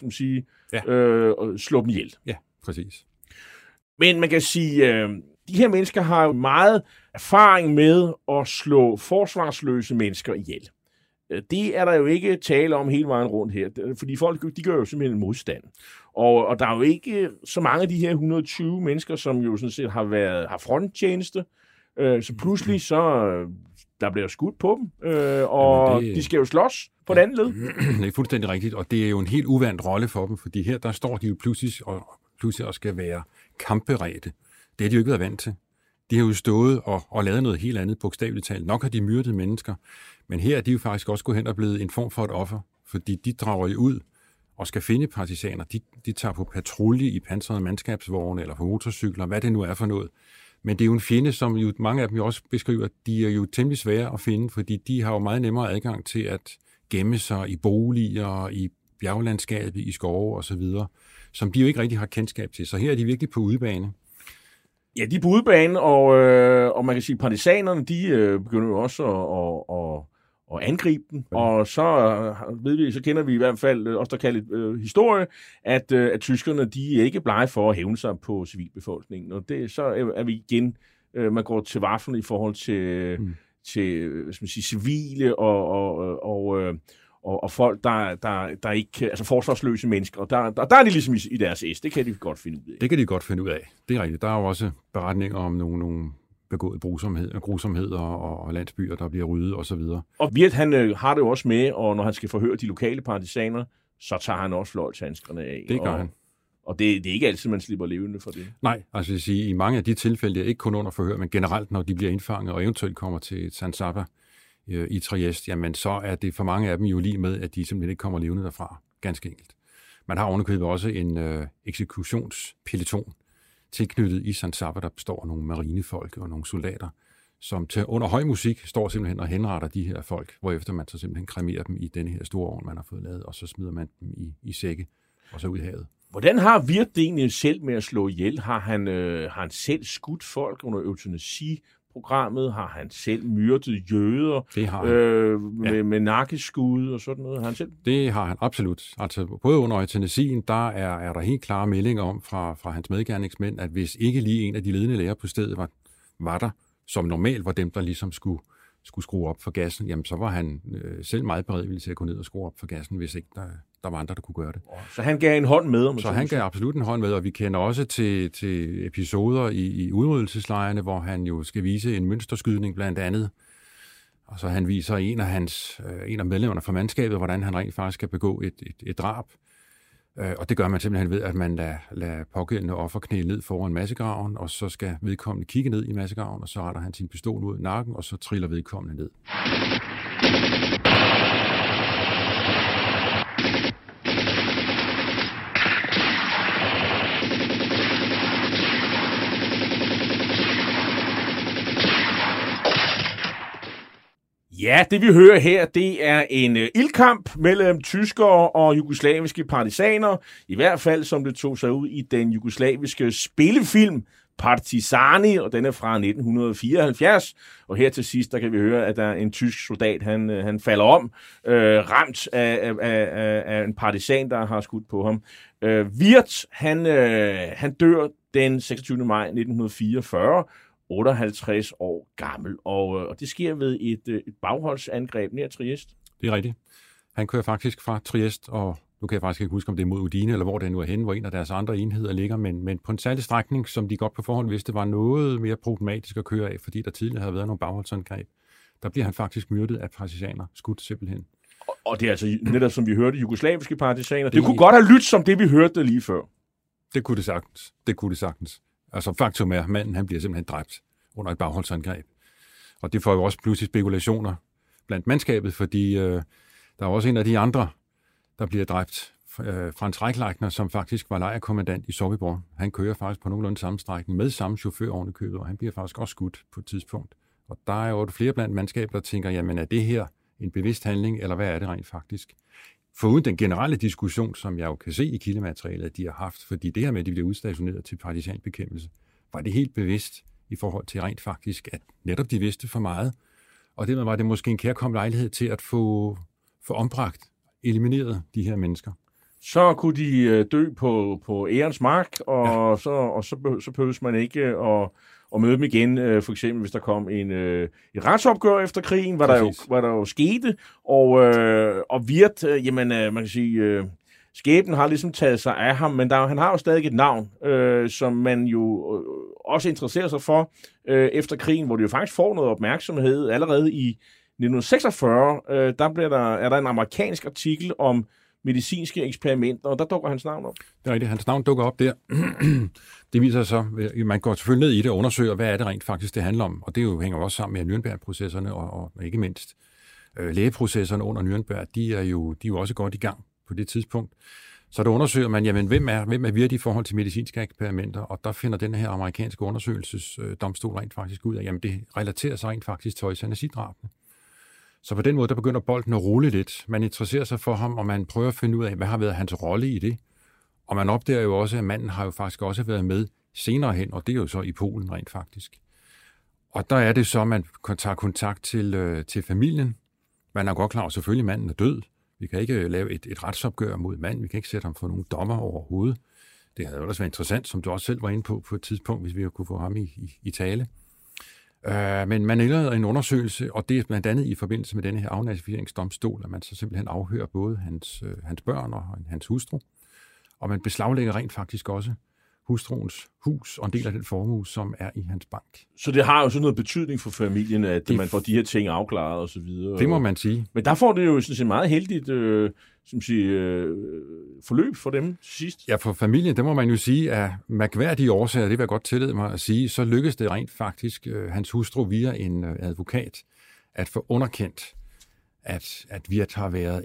slå dem ihjel. Ja, præcis. Men man kan sige, de her mennesker har jo meget erfaring med at slå forsvarsløse mennesker ihjel. Det er der jo ikke tale om hele vejen rundt her, fordi folk de gør jo simpelthen modstand. Og der er jo ikke så mange af de her 120 mennesker, som jo sådan set har fronttjeneste, så pludselig der bliver skudt på dem, og de skal jo slås på den anden led. Det er fuldstændig rigtigt, og det er jo en helt uvant rolle for dem, fordi her der står de jo pludselig og skal være kampberedte. Det har de jo ikke været vant til. De har jo stået og lavet noget helt andet, bogstaveligt talt. Nok har de myrdet mennesker, men her er de jo faktisk også gået hen og blevet en form for et offer, fordi de drager jo ud og skal finde partisaner. De tager på patrulje i pansrede mandskabsvogne eller på motorcykler, hvad det nu er for noget. Men det er jo en fjende, som jo mange af dem jo også beskriver, de er jo temmelig svære at finde, fordi de har jo meget nemmere adgang til at gemme sig i boliger, i bjerglandskabet, i skove osv., som de jo ikke rigtig har kendskab til. Så her er de virkelig på udebane. Ja, de er på udebane, og man kan sige, at partisanerne, de begynder jo også at angribe dem, og så kender vi i hvert fald også der kaldet historie, at tyskerne, de ikke er blege for at hævne sig på civilbefolkningen, og så er vi igen, man går til vaffelen i forhold til hvad skal man sige, civile og folk, der ikke, altså forsvarsløse mennesker, og der er de ligesom i deres det kan de godt finde ud af. Det kan de godt finde ud af, det er rigtigt. Der er jo også beretninger om nogle begået grusomheder og landsbyer, der bliver ryddet osv. Og Wirth, han har det jo også med, og når han skal forhøre de lokale partisaner, så tager han også fløjlshandskerne af. Det gør han. Og det er ikke altid, man slipper levende for det. Nej, altså jeg sige, i mange af de tilfælde, ikke kun under forhør, men generelt, når de bliver indfanget og eventuelt kommer til San Saba i Trieste, jamen så er det for mange af dem jo lige med, at de simpelthen ikke kommer levende derfra. Ganske enkelt. Man har ovenikøbet også en eksekutionspeloton tilknyttet i San Saba, der består af nogle marinefolk og nogle soldater, som under høj musik står simpelthen og henretter de her folk, hvorefter man så simpelthen kremerer dem i denne her store ovn, man har fået lavet, og så smider man dem i sække og så ud i havet. Hvordan har Wirth det egentlig selv med at slå ihjel? Har han selv skudt folk under eutanasi-programmet? Har han selv myrdet jøder? Det har han. Med nakkeskud og sådan noget? Har han selv? Det har han absolut. Altså både under eutanasien, der er der helt klare meldinger om fra hans medgerningsmænd, at hvis ikke lige en af de ledende læger på stedet var der, som normalt var dem, der ligesom skulle skrue op for gassen, jamen så var han selv meget beredvillig til at gå ned og skrue op for gassen, hvis ikke der var andre, der kunne gøre det. Så han gav en hånd med? Så han gav absolut en hånd med, og vi kender også til episoder i udryddelseslejrene, hvor han jo skal vise en mønsterskydning blandt andet. Og så han viser en af medlemmerne fra mandskabet, hvordan han rent faktisk skal begå et drab. Og det gør man simpelthen ved, at man lader pågældende offer knæle ned foran massegraven, og så skal vedkommende kigge ned i massegraven, og så retter han sin pistol ud i nakken, og så triller vedkommende ned. Ja, det vi hører her, det er en ildkamp mellem tyskere og jugoslaviske partisaner. I hvert fald, som det tog sig ud i den jugoslaviske spillefilm Partizani, og den er fra 1974. Og her til sidst, der kan vi høre, at der er en tysk soldat, han falder om, ramt af en partisan, der har skudt på ham. Wirth, han dør den 26. maj 1944, 58 år gammel, og det sker ved et bagholdsangreb nær Trieste. Det er rigtigt. Han kører faktisk fra Trieste, og nu kan jeg faktisk ikke huske, om det er mod Udine, eller hvor det nu er henne, hvor en af deres andre enheder ligger, men på en særlig strækning, som de godt på forhånd vidste, var noget mere problematisk at køre af, fordi der tidligere havde været nogle bagholdsangreb. der bliver han faktisk myrdet af partisaner, skudt simpelthen. Og det er altså netop, som vi hørte, jugoslaviske partisaner. Det kunne godt have lyttet som det, vi hørte lige før. Det kunne det sagtens. Altså faktum er, at manden han bliver simpelthen dræbt under et bagholdsangreb. Og det får jo også pludselig spekulationer blandt mandskabet, fordi der er også en af de andre, der bliver dræbt. Franz Reichleitner, som faktisk var lejrkommandant i Sobibor. Han kører faktisk på nogenlunde samme strækning med samme chauffør oven i købet, og han bliver faktisk også skudt på et tidspunkt. Og der er jo flere blandt mandskabet, der tænker, jamen er det her en bevidst handling, eller hvad er det rent faktisk? Foruden den generelle diskussion, som jeg jo kan se i kildematerialet, at de har haft, fordi det her med, at de bliver udstationeret til partisanbekæmpelse, var det helt bevidst i forhold til rent faktisk, at netop de vidste for meget, og dermed var det måske en kærkommen lejlighed til at få ombragt, elimineret de her mennesker. Så kunne de dø på ærens mark, og så behøves man ikke at møde dem igen, for eksempel hvis der kom et retsopgør efter krigen, hvad der jo skete, og Wirth, jamen man kan sige, skæbnen har ligesom taget sig af ham, men han har jo stadig et navn, som man jo også interesserer sig for efter krigen, hvor det jo faktisk får noget opmærksomhed. Allerede i 1946, er der en amerikansk artikel om medicinske eksperimenter, og der dukker hans navn op. Det er rigtigt, hans navn dukker op der. Det viser sig så, man går selvfølgelig ned i det og undersøger, hvad er det rent faktisk, det handler om. Og det jo hænger også sammen med Nürnberg-processerne, og ikke mindst lægeprocesserne under Nürnberg, de er jo også godt i gang på det tidspunkt. Så der undersøger man, jamen, hvem er Wirth i forhold til medicinske eksperimenter, og der finder den her amerikanske undersøgelsesdomstol rent faktisk ud af, jamen det relaterer sig rent faktisk til euthanasiddrabene. Så på den måde, der begynder bolden at rulle lidt. Man interesserer sig for ham, og man prøver at finde ud af, hvad har været hans rolle i det. Og man opdager jo også, at manden har jo faktisk også været med senere hen, og det er jo så i Polen rent faktisk. Og der er det så, at man tager kontakt til familien. Man er godt klar, at selvfølgelig manden er død. Vi kan ikke lave et retsopgør mod manden. Vi kan ikke sætte ham for nogen dommer overhovedet. Det havde jo også været interessant, som du også selv var inde på et tidspunkt, hvis vi kunne få ham i tale. Men man indleder en undersøgelse, og det er blandt andet i forbindelse med denne her afnazificeringsdomstol, at man så simpelthen afhører både hans børn og hans hustru, og man beslaglægger rent faktisk også hustruens hus og en del af den formue, som er i hans bank. Så det har jo sådan noget betydning for familien, at man får de her ting afklaret og så videre. Det må man sige. Men der får det jo sådan et meget heldigt forløb for dem til sidst. Ja, for familien, det må man jo sige, at mærkværdige årsager, det vil jeg godt tillade mig at sige, så lykkedes det rent faktisk hans hustru via en advokat at få underkendt, at Wirth har været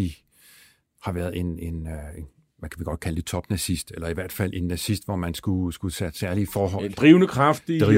en man kan godt kalde det topnazist, eller i hvert fald en nazist, hvor man skulle sætte særlige forhold. En drivende kraft i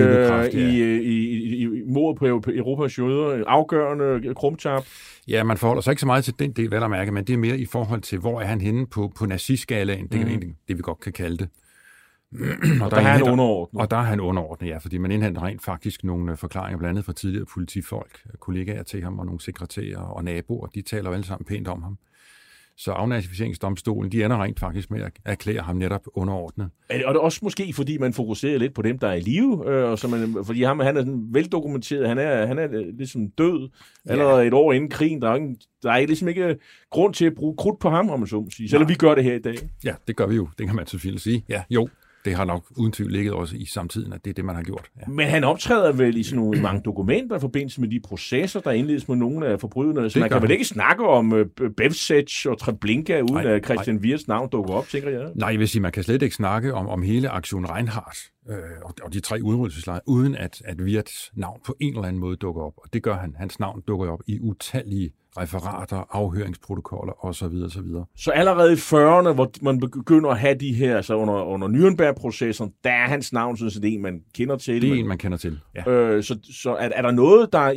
mordet på Europas jøder, afgørende krumtap. Ja, man forholder sig ikke så meget til den del, vel at mærke, men det er mere i forhold til, hvor er han henne på nazistskalaen. Det er egentlig det, vi godt kan kalde det. Og der er han underordnet. Og der er han underordnet, ja, fordi man indhenter rent faktisk nogle forklaringer, blandt andet fra tidligere politifolk, kollegaer til ham og nogle sekretærer og naboer. De taler jo alle sammen pænt om ham. Så afnazificeringsdomstolen, de ender rent faktisk med at erklære ham netop underordnet. Og det er også måske, fordi man fokuserer lidt på dem, der er i live, fordi han er veldokumenteret, han er ligesom død allerede et år inden krigen. Der er ligesom ikke grund til at bruge krudt på ham, om man så må sige. Selvom vi gør det her i dag. Ja, det gør vi jo. Det kan man selvfølgelig sige. Ja, jo. Det har nok uden tvivl ligget også i samtiden, at det er det, man har gjort. Ja. Men han optræder vel i sådan nogle mange dokumenter i forbindelse med de processer, der indledes med nogle af forbryderne. Så man kan vel ikke snakke om Bevsec og Treblinka, uden at Christian Wirths navn dukker op, tænker jeg? Nej, jeg vil sige, man kan slet ikke snakke om hele Aktion Reinhardt og de 3 udryddelseslejre, uden at Wirths navn på en eller anden måde dukker op. Og det gør han. Hans navn dukker op i utallige referater, afhøringsprotokoller osv. osv. Så allerede i 40'erne, hvor man begynder at have de her, altså under Nürnberg-processen, der er hans navn sådan set en, man kender til. Det er en, man kender til, ja. Så er der noget, der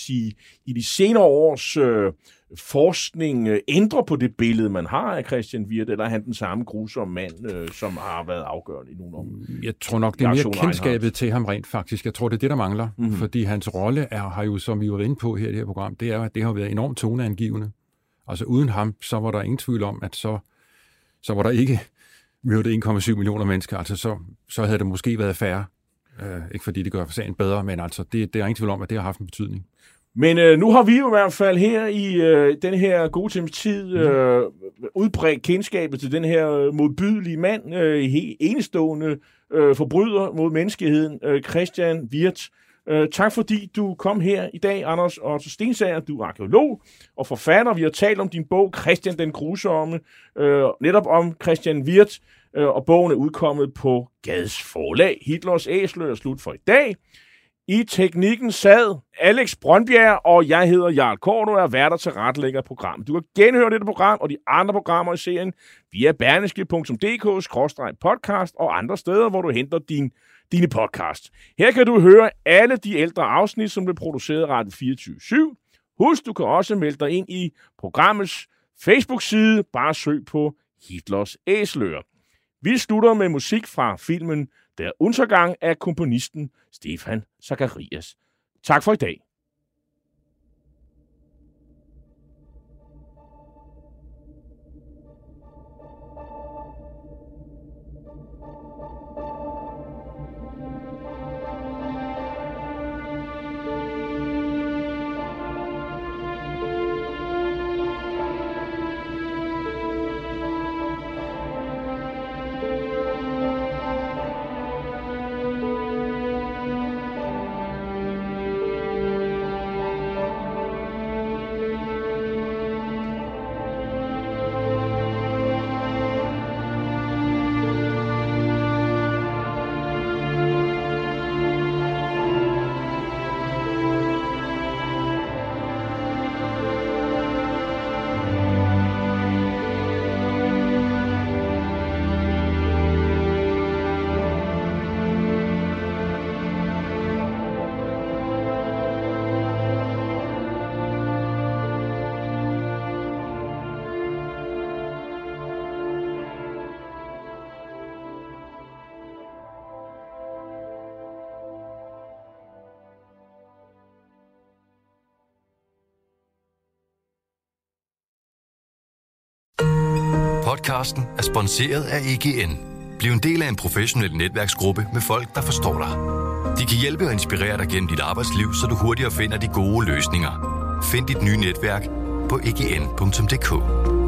i de senere års forskning ændrer på det billede, man har af Christian Wirth, eller er han den samme grusomme mand, som har været afgørende i nogle år? Jeg tror nok, det er mere kendskabet til ham rent faktisk. Jeg tror, det er det, der mangler. Mm-hmm. Fordi hans rolle har jo, som vi var inde på her i det her program, det er, at det har været enormt toneangivende. Altså uden ham, så var der ingen tvivl om, at så var der ikke myrdet 1,7 millioner mennesker. Altså så havde det måske været færre. Ikke fordi det gør sagen bedre, men altså det er ingen tvivl om, at det har haft en betydning. Men nu har vi jo i hvert fald her i den her gode times tid udbredt kendskabet til den her modbydelige mand, enestående forbryder mod menneskeheden, Christian Wirth. Tak fordi du kom her i dag, Anders Otto Stensager. Du er arkeolog og forfatter. Vi har talt om din bog, Christian den Grusomme, netop om Christian Wirth, og bogen er udkommet på Gads Forlag. Hitlers Æsler er slut for i dag. I teknikken sad Alex Brøndbjerg, og jeg hedder Jarl Kort, og er værter til retlægger programmet. Du kan genhøre dette program og de andre programmer i serien via berlingske.dk/podcast og andre steder, hvor du henter dine podcasts. Her kan du høre alle de ældre afsnit, som blev produceret af Radio 24/7. Husk, du kan også melde dig ind i programmets Facebook-side. Bare søg på Hitlers Æsler. Vi slutter med musik fra filmen Der Untergang af komponisten Stefan Zacharias. Tak for i dag. Podcasten er sponsoreret af EGN. Bliv en del af en professionel netværksgruppe med folk, der forstår dig. De kan hjælpe og inspirere dig gennem dit arbejdsliv, så du hurtigere finder de gode løsninger. Find dit nye netværk på egn.dk.